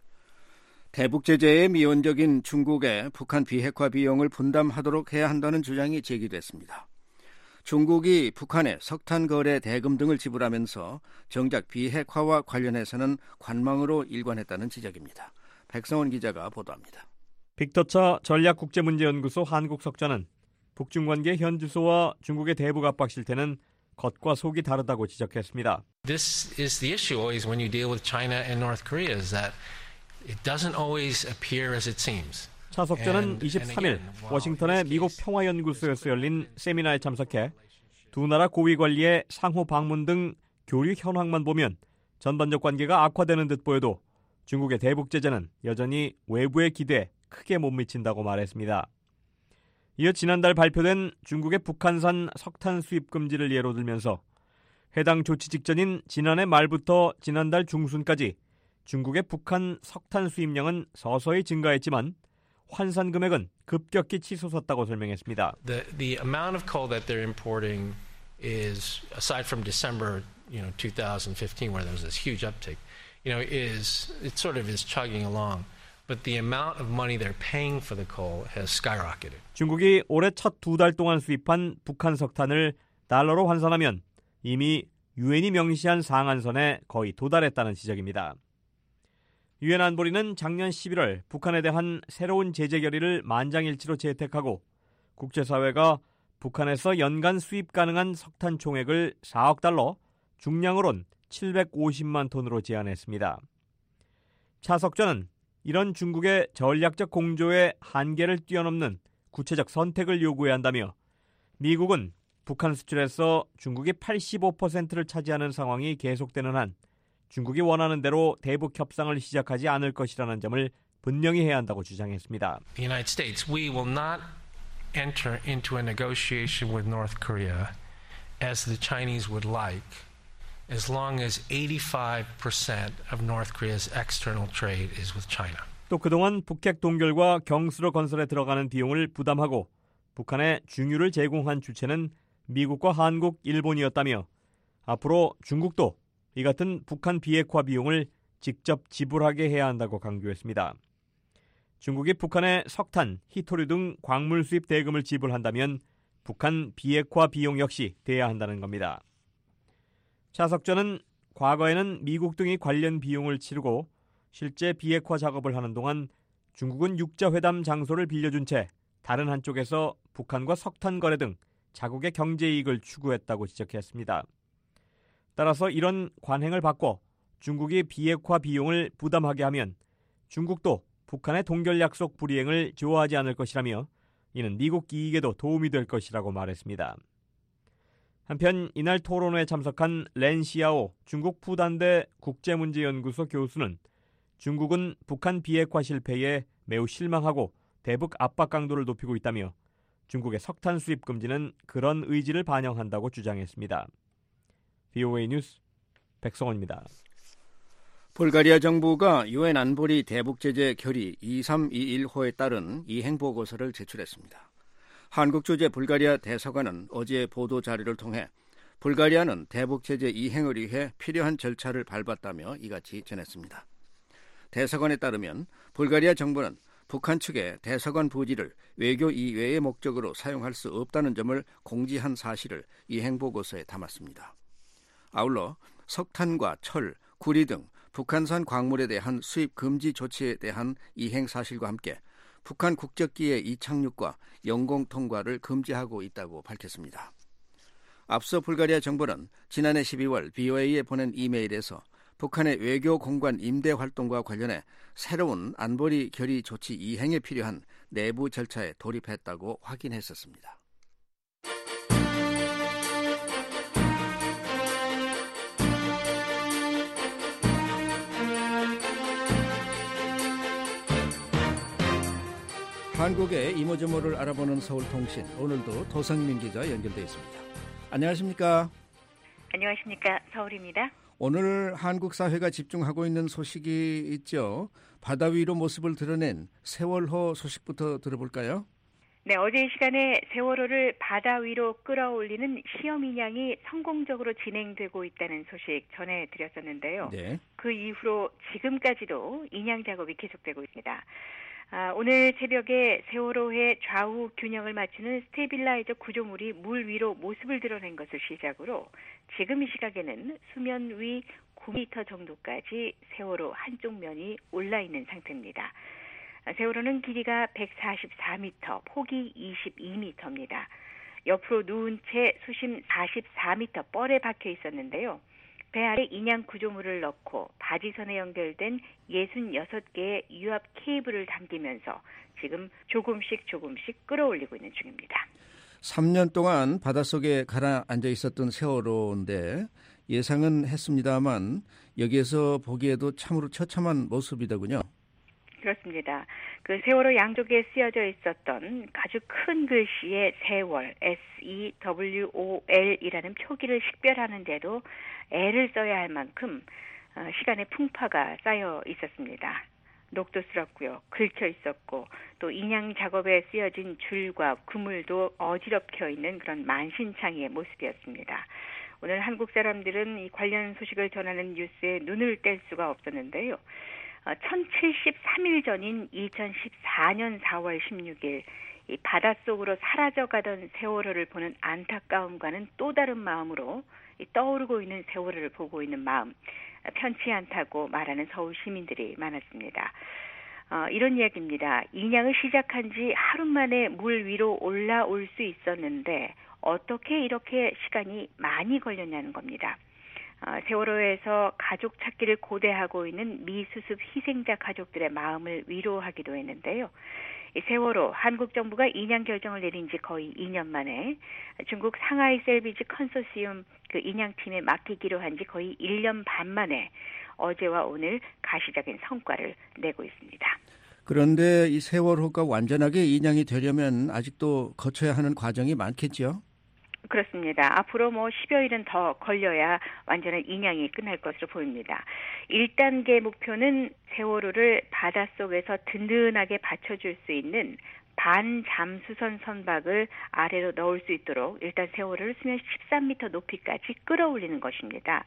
대북 제재에 미온적인 중국에 북한 비핵화 비용을 분담하도록 해야 한다는 주장이 제기됐습니다. 중국이 북한에 석탄 거래 대금 등을 지불하면서 정작 비핵화와 관련해서는 관망으로 일관했다는 지적입니다. 백성원 기자가 보도합니다. 빅터처 전략국제문제연구소 한국석좌는 북중 관계 현 주소와 중국의 대북 압박 실태는 겉과 속이 다르다고 지적했습니다. This is the issue always when you deal with China and North Korea is that it doesn't always appear as it seems. 차 석좌는 23일 워싱턴의 미국 평화연구소에서 열린 세미나에 참석해 두 나라 고위 관리의 상호 방문 등 교류 현황만 보면 전반적 관계가 악화되는 듯 보여도 중국의 대북 제재는 여전히 외부의 기대에 크게 못 미친다고 말했습니다. 이어 지난달 발표된 중국의 북한산 석탄 수입 금지를 예로 들면서 해당 조치 직전인 지난해 말부터 지난달 중순까지 중국의 북한 석탄 수입량은 서서히 증가했지만 환산 금액은 급격히 치솟았다고 설명했습니다. The amount of coal that they're importing is, aside from December, 2015, where there was this huge uptick, it sort of is chugging along. But the amount of money they're paying for the coal has skyrocketed. 중국이 올해 첫 2달 동안 수입한 북한 석탄을 달러로 환산하면 이미 유엔이 명시한 상한선에 거의 도달했다는 지적입니다. 유엔 안보리는 작년 11월 북한에 대한 새로운 제재 결의를 만장일치로 채택하고 국제사회가 북한에서 연간 수입 가능한 석탄 총액을 4억 달러, 중량으론 750만 톤으로 제한했습니다. 차 석좌는 이런 중국의 전략적 공조의 한계를 뛰어넘는 구체적 선택을 요구해야 한다며 미국은 북한 수출에서 중국이 85%를 차지하는 상황이 계속되는 한 중국이 원하는 대로 대북 협상을 시작하지 않을 것이라는 점을 분명히 해야 한다고 주장했습니다. The United States, we will not enter into a negotiation with North Korea as the Chinese would like, as long as 85% of North Korea's external trade is with China. 또 그동안 북핵 동결과 경수로 건설에 들어가는 비용을 부담하고 북한에 중유를 제공한 주체는 미국과 한국, 일본이었다며 앞으로 중국도 이 같은 북한 비핵화 비용을 직접 지불하게 해야 한다고 강조했습니다. 중국이 북한에 석탄, 히토류 등 광물 수입 대금을 지불한다면 북한 비핵화 비용 역시 돼야 한다는 겁니다. 차석전은 과거에는 미국 등이 관련 비용을 치르고 실제 비핵화 작업을 하는 동안 중국은 육자회담 장소를 빌려준 채 다른 한쪽에서 북한과 석탄 거래 등 자국의 경제 이익을 추구했다고 지적했습니다. 따라서 이런 관행을 바꿔 중국이 비핵화 비용을 부담하게 하면 중국도 북한의 동결 약속 불이행을 좋아하지 않을 것이라며 이는 미국 이익에도 도움이 될 것이라고 말했습니다. 한편 이날 토론회에 참석한 렌 시아오 중국 푸단대 국제문제연구소 교수는 중국은 북한 비핵화 실패에 매우 실망하고 대북 압박 강도를 높이고 있다며 중국의 석탄 수입 금지는 그런 의지를 반영한다고 주장했습니다. VOA 뉴스 백성원입니다. 불가리아 정부가 유엔 안보리 대북 제재 결의 2321호에 따른 이행 보고서를 제출했습니다. 한국 주재 불가리아 대사관은 어제 보도 자료를 통해 불가리아는 대북 제재 이행을 위해 필요한 절차를 밟았다며 이같이 전했습니다. 대사관에 따르면 불가리아 정부는 북한 측의 대사관 부지를 외교 이외의 목적으로 사용할 수 없다는 점을 공지한 사실을 이행 보고서에 담았습니다. 아울러 석탄과 철, 구리 등 북한산 광물에 대한 수입 금지 조치에 대한 이행 사실과 함께 북한 국적기의 이착륙과 영공 통과를 금지하고 있다고 밝혔습니다. 앞서 불가리아 정부는 지난해 12월 BOA에 보낸 이메일에서 북한의 외교 공관 임대 활동과 관련해 새로운 안보리 결의 조치 이행에 필요한 내부 절차에 돌입했다고 확인했었습니다. 한국의 이모저모를 알아보는 서울통신, 오늘도 도성민 기자 연결돼 있습니다. 안녕하십니까? 안녕하십니까? 서울입니다. 오늘 한국 사회가 집중하고 있는 소식이 있죠. 바다 위로 모습을 드러낸 세월호 소식부터 들어볼까요? 네, 어제 이 시간에 세월호를 바다 위로 끌어올리는 시험 인양이 성공적으로 진행되고 있다는 소식 전해드렸었는데요. 네. 그 이후로 지금까지도 인양 작업이 계속되고 있습니다. 오늘 새벽에 세월호의 좌우 균형을 맞추는 스테빌라이저 구조물이 물 위로 모습을 드러낸 것을 시작으로 지금 이 시각에는 수면 위 9m 정도까지 세월호 한쪽 면이 올라 있는 상태입니다. 세월호는 길이가 144m, 폭이 22m입니다. 옆으로 누운 채 수심 44m 뻘에 박혀 있었는데요. 배 아래 인양 구조물을 넣고 바지선에 연결된 66개의 유압 케이블을 당기면서 지금 조금씩 끌어올리고 있는 중입니다. 3년 동안 바닷속에 가라앉아 있었던 세월호인데 예상은 했습니다만 여기에서 보기에도 참으로 처참한 모습이더군요. 그렇습니다. 그 세월호 양쪽에 쓰여져 있었던 아주 큰 글씨의 세월, SEWOL이라는 표기를 식별하는데도 애를 써야 할 만큼 시간의 풍파가 쌓여 있었습니다. 녹도스럽고요. 긁혀 있었고 또 인양 작업에 쓰여진 줄과 그물도 어지럽혀 있는 그런 만신창이의 모습이었습니다. 오늘 한국 사람들은 이 관련 소식을 전하는 뉴스에 눈을 뗄 수가 없었는데요. 1073일 전인 2014년 4월 16일 이 바닷속으로 사라져가던 세월호를 보는 안타까움과는 또 다른 마음으로 떠오르고 있는 세월호를 보고 있는 마음, 편치 않다고 말하는 서울 시민들이 많았습니다. 이런 이야기입니다. 인양을 시작한 지 하루 만에 물 위로 올라올 수 있었는데 어떻게 이렇게 시간이 많이 걸렸냐는 겁니다. 세월호에서 가족 찾기를 고대하고 있는 미수습 희생자 가족들의 마음을 위로하기도 했는데요. 이 세월호 한국 정부가 인양 결정을 내린 지 거의 2년 만에 중국 상하이 셀비지 컨소시엄 그 인양팀에 맡기기로 한 지 거의 1년 반 만에 어제와 오늘 가시적인 성과를 내고 있습니다. 그런데 이 세월호가 완전하게 인양이 되려면 아직도 거쳐야 하는 과정이 많겠죠? 그렇습니다. 앞으로 10여일은 더 걸려야 완전한 인양이 끝날 것으로 보입니다. 1단계 목표는 세월호를 바닷속에서 든든하게 받쳐줄 수 있는 반잠수선 선박을 아래로 넣을 수 있도록 일단 세월호를 수면 13m 높이까지 끌어올리는 것입니다.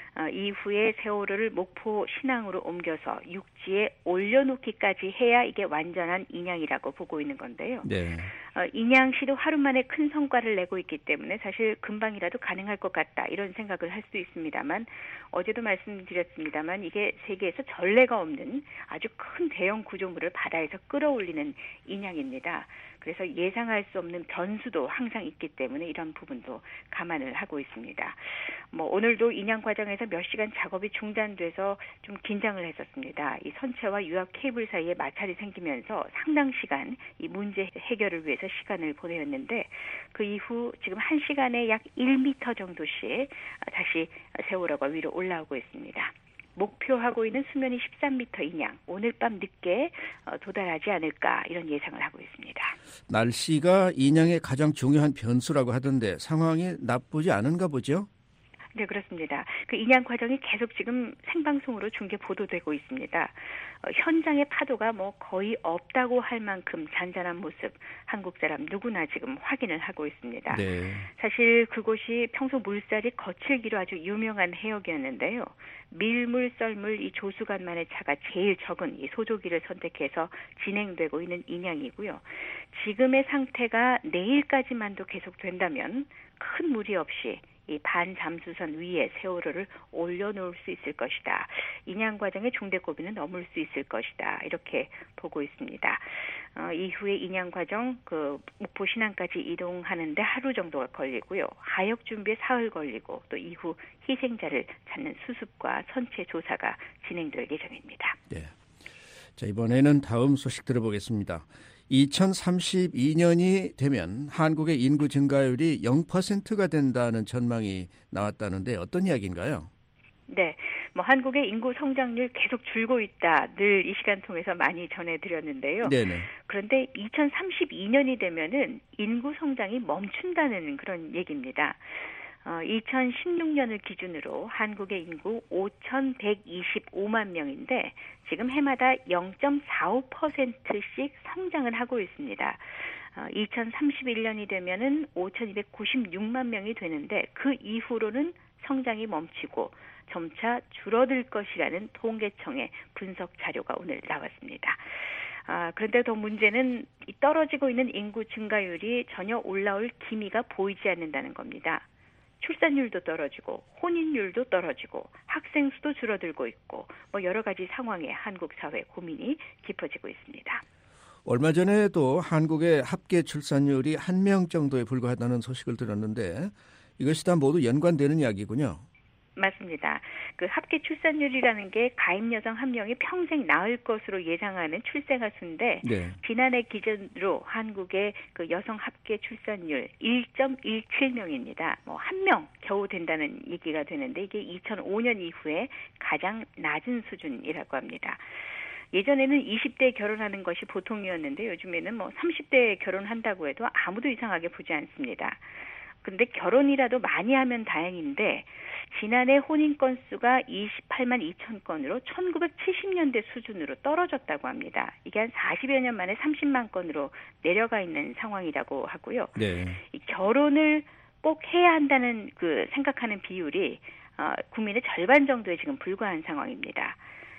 이후에 세월호를 목포 신항으로 옮겨서 육지에 올려놓기까지 해야 이게 완전한 인양이라고 보고 있는 건데요. 네. 인양 시도 하루 만에 큰 성과를 내고 있기 때문에 사실 금방이라도 가능할 것 같다 이런 생각을 할 수 있습니다만 어제도 말씀드렸습니다만 이게 세계에서 전례가 없는 아주 큰 대형 구조물을 바다에서 끌어올리는 인양입니다. 그래서 예상할 수 없는 변수도 항상 있기 때문에 이런 부분도 감안을 하고 있습니다. 오늘도 인양 과정에서 몇 시간 작업이 중단돼서 좀 긴장을 했었습니다. 이 선체와 유압 케이블 사이에 마찰이 생기면서 상당 시간 이 문제 해결을 위해서 시간을 보내었는데 그 이후 지금 1시간에 약 1m 정도씩 다시 세월호가 위로 올라오고 있습니다. 목표하고 있는 수면이 13m 인양, 오늘 밤 늦게 도달하지 않을까 이런 예상을 하고 있습니다. 날씨가 인양의 가장 중요한 변수라고 하던데 상황이 나쁘지 않은가 보죠? 네, 그렇습니다. 그 인양 과정이 계속 지금 생방송으로 중계 보도되고 있습니다. 현장의 파도가 거의 없다고 할 만큼 잔잔한 모습 한국 사람 누구나 지금 확인을 하고 있습니다. 네. 사실 그곳이 평소 물살이 거칠기로 아주 유명한 해역이었는데요. 밀물, 썰물 이 조수간만의 차가 제일 적은 이 소조기를 선택해서 진행되고 있는 인양이고요. 지금의 상태가 내일까지만도 계속된다면 큰 무리 없이 이 반잠수선 위에 세월호를 올려놓을 수 있을 것이다. 인양 과정의 중대고비는 넘을 수 있을 것이다. 이렇게 보고 있습니다. 이후에 인양 과정 목포 신항까지 이동하는데 하루 정도가 걸리고요. 하역 준비에 사흘 걸리고 또 이후 희생자를 찾는 수습과 선체 조사가 진행될 예정입니다. 네. 자, 이번에는 다음 소식 들어보겠습니다. 2032년이 되면 한국의 인구 증가율이 0%가 된다는 전망이 나왔다는데 어떤 이야기인가요? 네, 뭐 한국의 인구 성장률 계속 줄고 있다. 늘 이 시간 통해서 많이 전해드렸는데요. 네네. 그런데 2032년이 되면은 인구 성장이 멈춘다는 그런 얘기입니다. 2016년을 기준으로 한국의 인구 5,125만 명인데 지금 해마다 0.45%씩 성장을 하고 있습니다. 2031년이 되면은 5,296만 명이 되는데 그 이후로는 성장이 멈추고 점차 줄어들 것이라는 통계청의 분석 자료가 오늘 나왔습니다. 그런데 더 문제는 이 떨어지고 있는 인구 증가율이 전혀 올라올 기미가 보이지 않는다는 겁니다. 출산율도 떨어지고 혼인율도 떨어지고 학생 수도 줄어들고 있고 뭐 여러 가지 상황에 한국 사회 고민이 깊어지고 있습니다. 얼마 전에도 한국의 합계 출산율이 1명 정도에 불과하다는 소식을 들었는데 이것이 다 모두 연관되는 이야기군요. 맞습니다. 그 합계 출산율이라는 게 가임 여성 한 명이 평생 낳을 것으로 예상하는 출생아 수인데 네. 지난해 기준으로 한국의 그 여성 합계 출산율 1.17명입니다. 뭐 한 명 겨우 된다는 얘기가 되는데 이게 2005년 이후에 가장 낮은 수준이라고 합니다. 예전에는 20대에 결혼하는 것이 보통이었는데 요즘에는 뭐 30대에 결혼한다고 해도 아무도 이상하게 보지 않습니다. 근데 결혼이라도 많이 하면 다행인데 지난해 혼인 건수가 28만 2천 건으로 1970년대 수준으로 떨어졌다고 합니다. 이게 한 40여 년 만에 30만 건으로 내려가 있는 상황이라고 하고요. 네. 이 결혼을 꼭 해야 한다는 그 생각하는 비율이 국민의 절반 정도에 지금 불과한 상황입니다.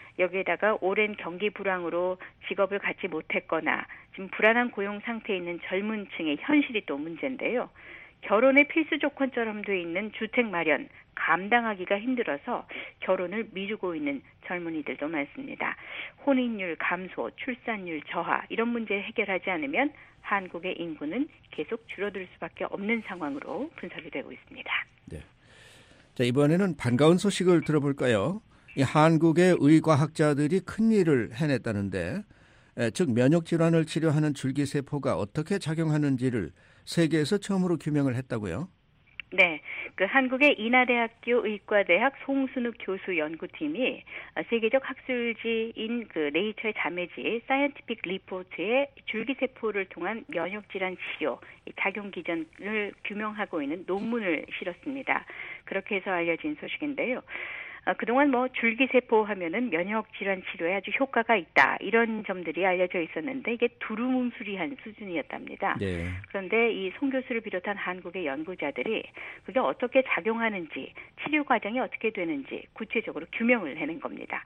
여기에다가 오랜 경기 불황으로 직업을 갖지 못했거나 지금 불안한 고용 상태에 있는 젊은 층의 현실이 또 문제인데요. 결혼의 필수 조건처럼 돼 있는 주택 마련 감당하기가 힘들어서 결혼을 미루고 있는 젊은이들도 많습니다. 혼인율 감소, 출산율 저하 이런 문제 해결하지 않으면 한국의 인구는 계속 줄어들 수밖에 없는 상황으로 분석이 되고 있습니다. 네. 자, 이번에는 반가운 소식을 들어볼까요? 이 한국의 의과학자들이 큰일을 해냈다는데 즉 면역 질환을 치료하는 줄기세포가 어떻게 작용하는지를 세계에서 처음으로 규명을 했다고요? 네, 그 한국의 인하대학교 의과대학 송순욱 교수 연구팀이 세계적 학술지인 그 네이처의 자매지 사이언티픽 리포트에 줄기세포를 통한 면역질환 치료 작용 기전을 규명하고 있는 논문을 실었습니다. 그렇게 해서 알려진 소식인데요. 그동안 뭐 줄기세포 하면은 면역질환 치료에 아주 효과가 있다 이런 점들이 알려져 있었는데 이게 두루뭉술이한 수준이었답니다. 네. 그런데 이 송 교수를 비롯한 한국의 연구자들이 그게 어떻게 작용하는지 치료 과정이 어떻게 되는지 구체적으로 규명을 해낸 겁니다.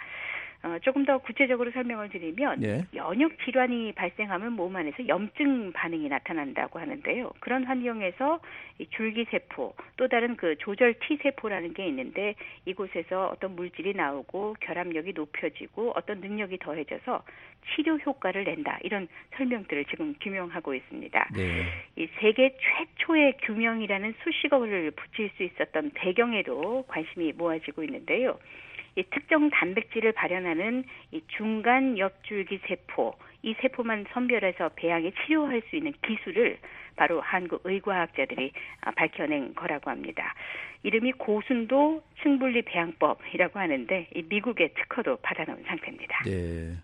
조금 더 구체적으로 설명을 드리면 네. 면역 질환이 발생하면 몸 안에서 염증 반응이 나타난다고 하는데요. 그런 환경에서 이 줄기세포 또 다른 그 조절 T세포라는 게 있는데 이곳에서 어떤 물질이 나오고 결합력이 높여지고 어떤 능력이 더해져서 치료 효과를 낸다. 이런 설명들을 지금 규명하고 있습니다. 네. 이 세계 최초의 규명이라는 수식어를 붙일 수 있었던 배경에도 관심이 모아지고 있는데요. 이 특정 단백질을 발현하는 이 중간 옆줄기 세포, 이 세포만 선별해서 배양에 치료할 수 있는 기술을 바로 한국 의과학자들이 밝혀낸 거라고 합니다. 이름이 고순도 층분리 배양법이라고 하는데 이 미국의 특허도 받아놓은 상태입니다. 네,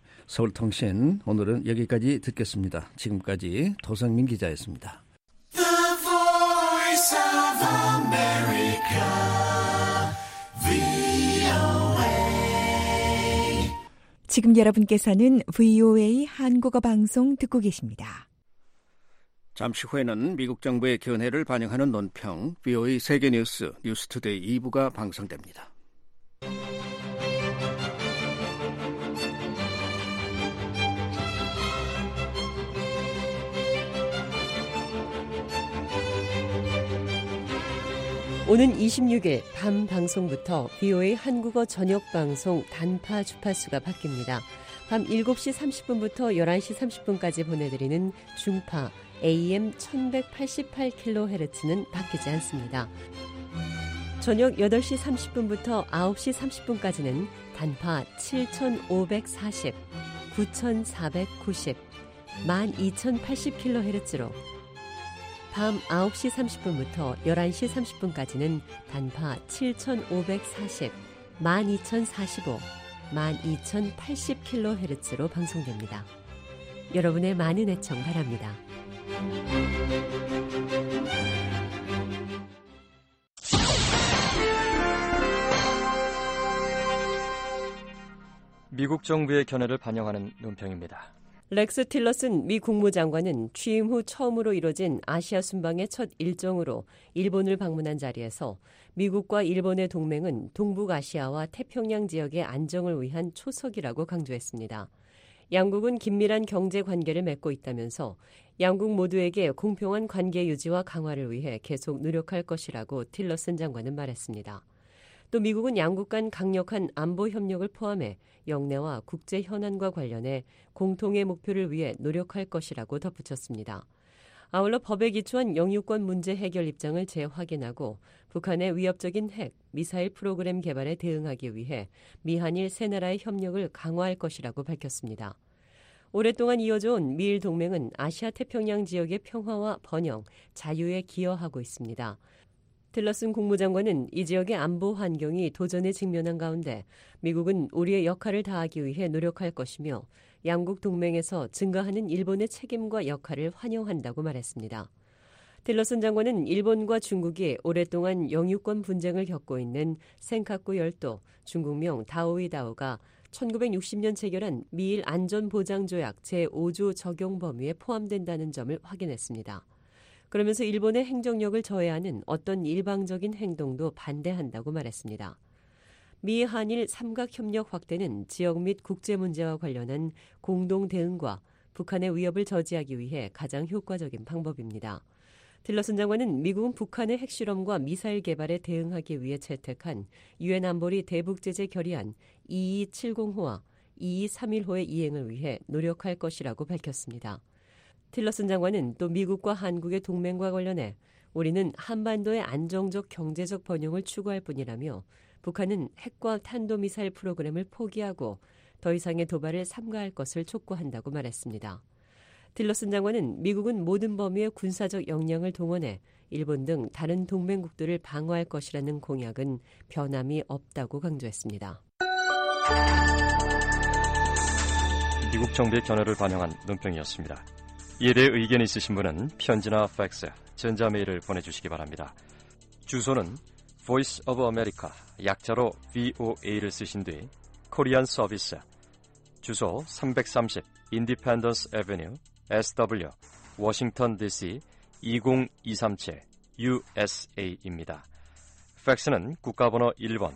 서울통신 오늘은 여기까지 듣겠습니다. 지금까지 도성민 기자였습니다. The Voice of America. 지금 여러분께서는 VOA 한국어 방송 듣고 계십니다. 잠시 후에는 미국 정부의 견해를 반영하는 논평 VOA 세계뉴스 뉴스투데이 2부가 방송됩니다. 오는 26일 밤 방송부터 VOA 한국어 저녁 방송 단파 주파수가 바뀝니다. 밤 7시 30분부터 11시 30분까지 보내드리는 중파 AM 1188kHz는 바뀌지 않습니다. 저녁 8시 30분부터 9시 30분까지는 단파 7540, 9490, 12080kHz로 밤 9시 30분부터 11시 30분까지는 단파 7540, 12,045, 12,080kHz로 방송됩니다. 여러분의 많은 애청 바랍니다. 미국 정부의 견해를 반영하는 논평입니다. 렉스 틸러슨 미 국무장관은 취임 후 처음으로 이뤄진 아시아 순방의 첫 일정으로 일본을 방문한 자리에서 미국과 일본의 동맹은 동북아시아와 태평양 지역의 안정을 위한 초석이라고 강조했습니다. 양국은 긴밀한 경제 관계를 맺고 있다면서 양국 모두에게 공평한 관계 유지와 강화를 위해 계속 노력할 것이라고 틸러슨 장관은 말했습니다. 또 미국은 양국 간 강력한 안보 협력을 포함해 영내와 국제 현안과 관련해 공통의 목표를 위해 노력할 것이라고 덧붙였습니다. 아울러 법에 기초한 영유권 문제 해결 입장을 재확인하고 북한의 위협적인 핵, 미사일 프로그램 개발에 대응하기 위해 미한일 세 나라의 협력을 강화할 것이라고 밝혔습니다. 오랫동안 이어져온 미일 동맹은 아시아 태평양 지역의 평화와 번영, 자유에 기여하고 있습니다. 틸러슨 국무장관은 이 지역의 안보 환경이 도전에 직면한 가운데 미국은 우리의 역할을 다하기 위해 노력할 것이며 양국 동맹에서 증가하는 일본의 책임과 역할을 환영한다고 말했습니다. 틸러슨 장관은 일본과 중국이 오랫동안 영유권 분쟁을 겪고 있는 센카쿠 열도, 중국명 다오이다오가 1960년 체결한 미일 안전보장조약 제5조 적용 범위에 포함된다는 점을 확인했습니다. 그러면서 일본의 행정력을 저해하는 어떤 일방적인 행동도 반대한다고 말했습니다. 미 한일 삼각협력 확대는 지역 및 국제 문제와 관련한 공동 대응과 북한의 위협을 저지하기 위해 가장 효과적인 방법입니다. 틸러슨 장관은 미국은 북한의 핵실험과 미사일 개발에 대응하기 위해 채택한 유엔 안보리 대북제재 결의안 2270호와 2231호의 이행을 위해 노력할 것이라고 밝혔습니다. 틸러슨 장관은 또 미국과 한국의 동맹과 관련해 우리는 한반도의 안정적 경제적 번영을 추구할 뿐이라며 북한은 핵과 탄도미사일 프로그램을 포기하고 더 이상의 도발을 삼가할 것을 촉구한다고 말했습니다. 틸러슨 장관은 미국은 모든 범위의 군사적 역량을 동원해 일본 등 다른 동맹국들을 방어할 것이라는 공약은 변함이 없다고 강조했습니다. 미국 정부의 견해를 반영한 논평이었습니다. 이에 대해 의견이 있으신 분은 편지나 팩스, 전자메일을 보내주시기 바랍니다. 주소는 Voice of America, 약자로 VOA를 쓰신 뒤 코리안 서비스, 주소 330 Independence Avenue, SW, 워싱턴 DC 20237 USA입니다. 팩스는 국가번호 1번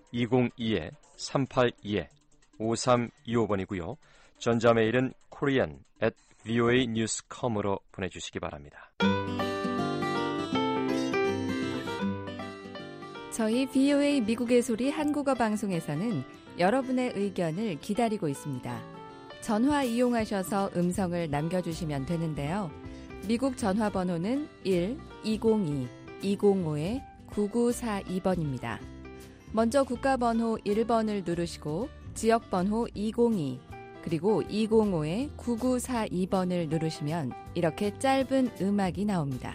202-382-5325번이고요. 전자메일은 korean@voanews.com으로 보내주시기 바랍니다. 저희 VOA 미국의 소리 한국어 방송에서는 여러분의 의견을 기다리고 있습니다. 전화 이용하셔서 음성을 남겨주시면 되는데요. 미국 전화번호는 1-202-205-9942번입니다. 먼저 국가번호 1번을 누르시고 지역번호 202 그리고 205-9942번을 누르시면 이렇게 짧은 음악이 나옵니다.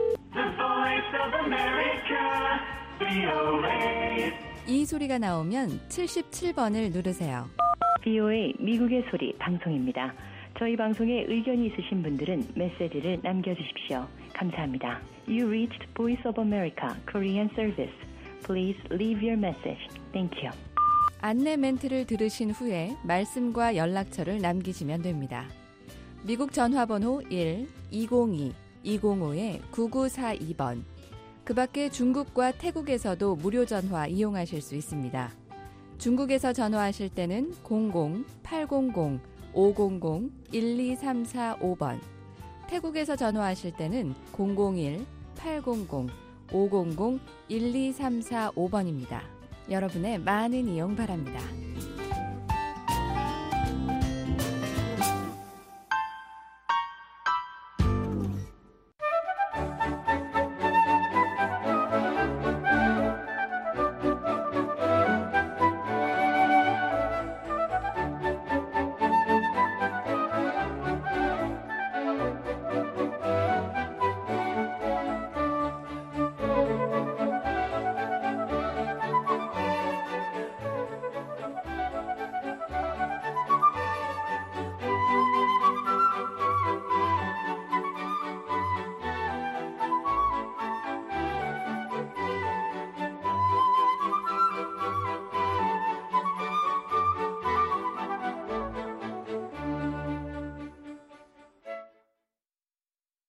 이 소리가 나오면 77번을 누르세요. VOA 미국의 소리 방송입니다. 저희 방송에 의견이 있으신 분들은 메시지를 남겨주십시오. 감사합니다. You reached Voice of America Korean Service. Please leave your message. Thank you. 안내 멘트를 들으신 후에 말씀과 연락처를 남기시면 됩니다. 미국 전화번호 1-202-205-9942번. 그 밖에 중국과 태국에서도 무료 전화 이용하실 수 있습니다. 중국에서 전화하실 때는 00-800-500-12345번, 태국에서 전화하실 때는 001-800-500-12345번입니다. 여러분의 많은 이용 바랍니다.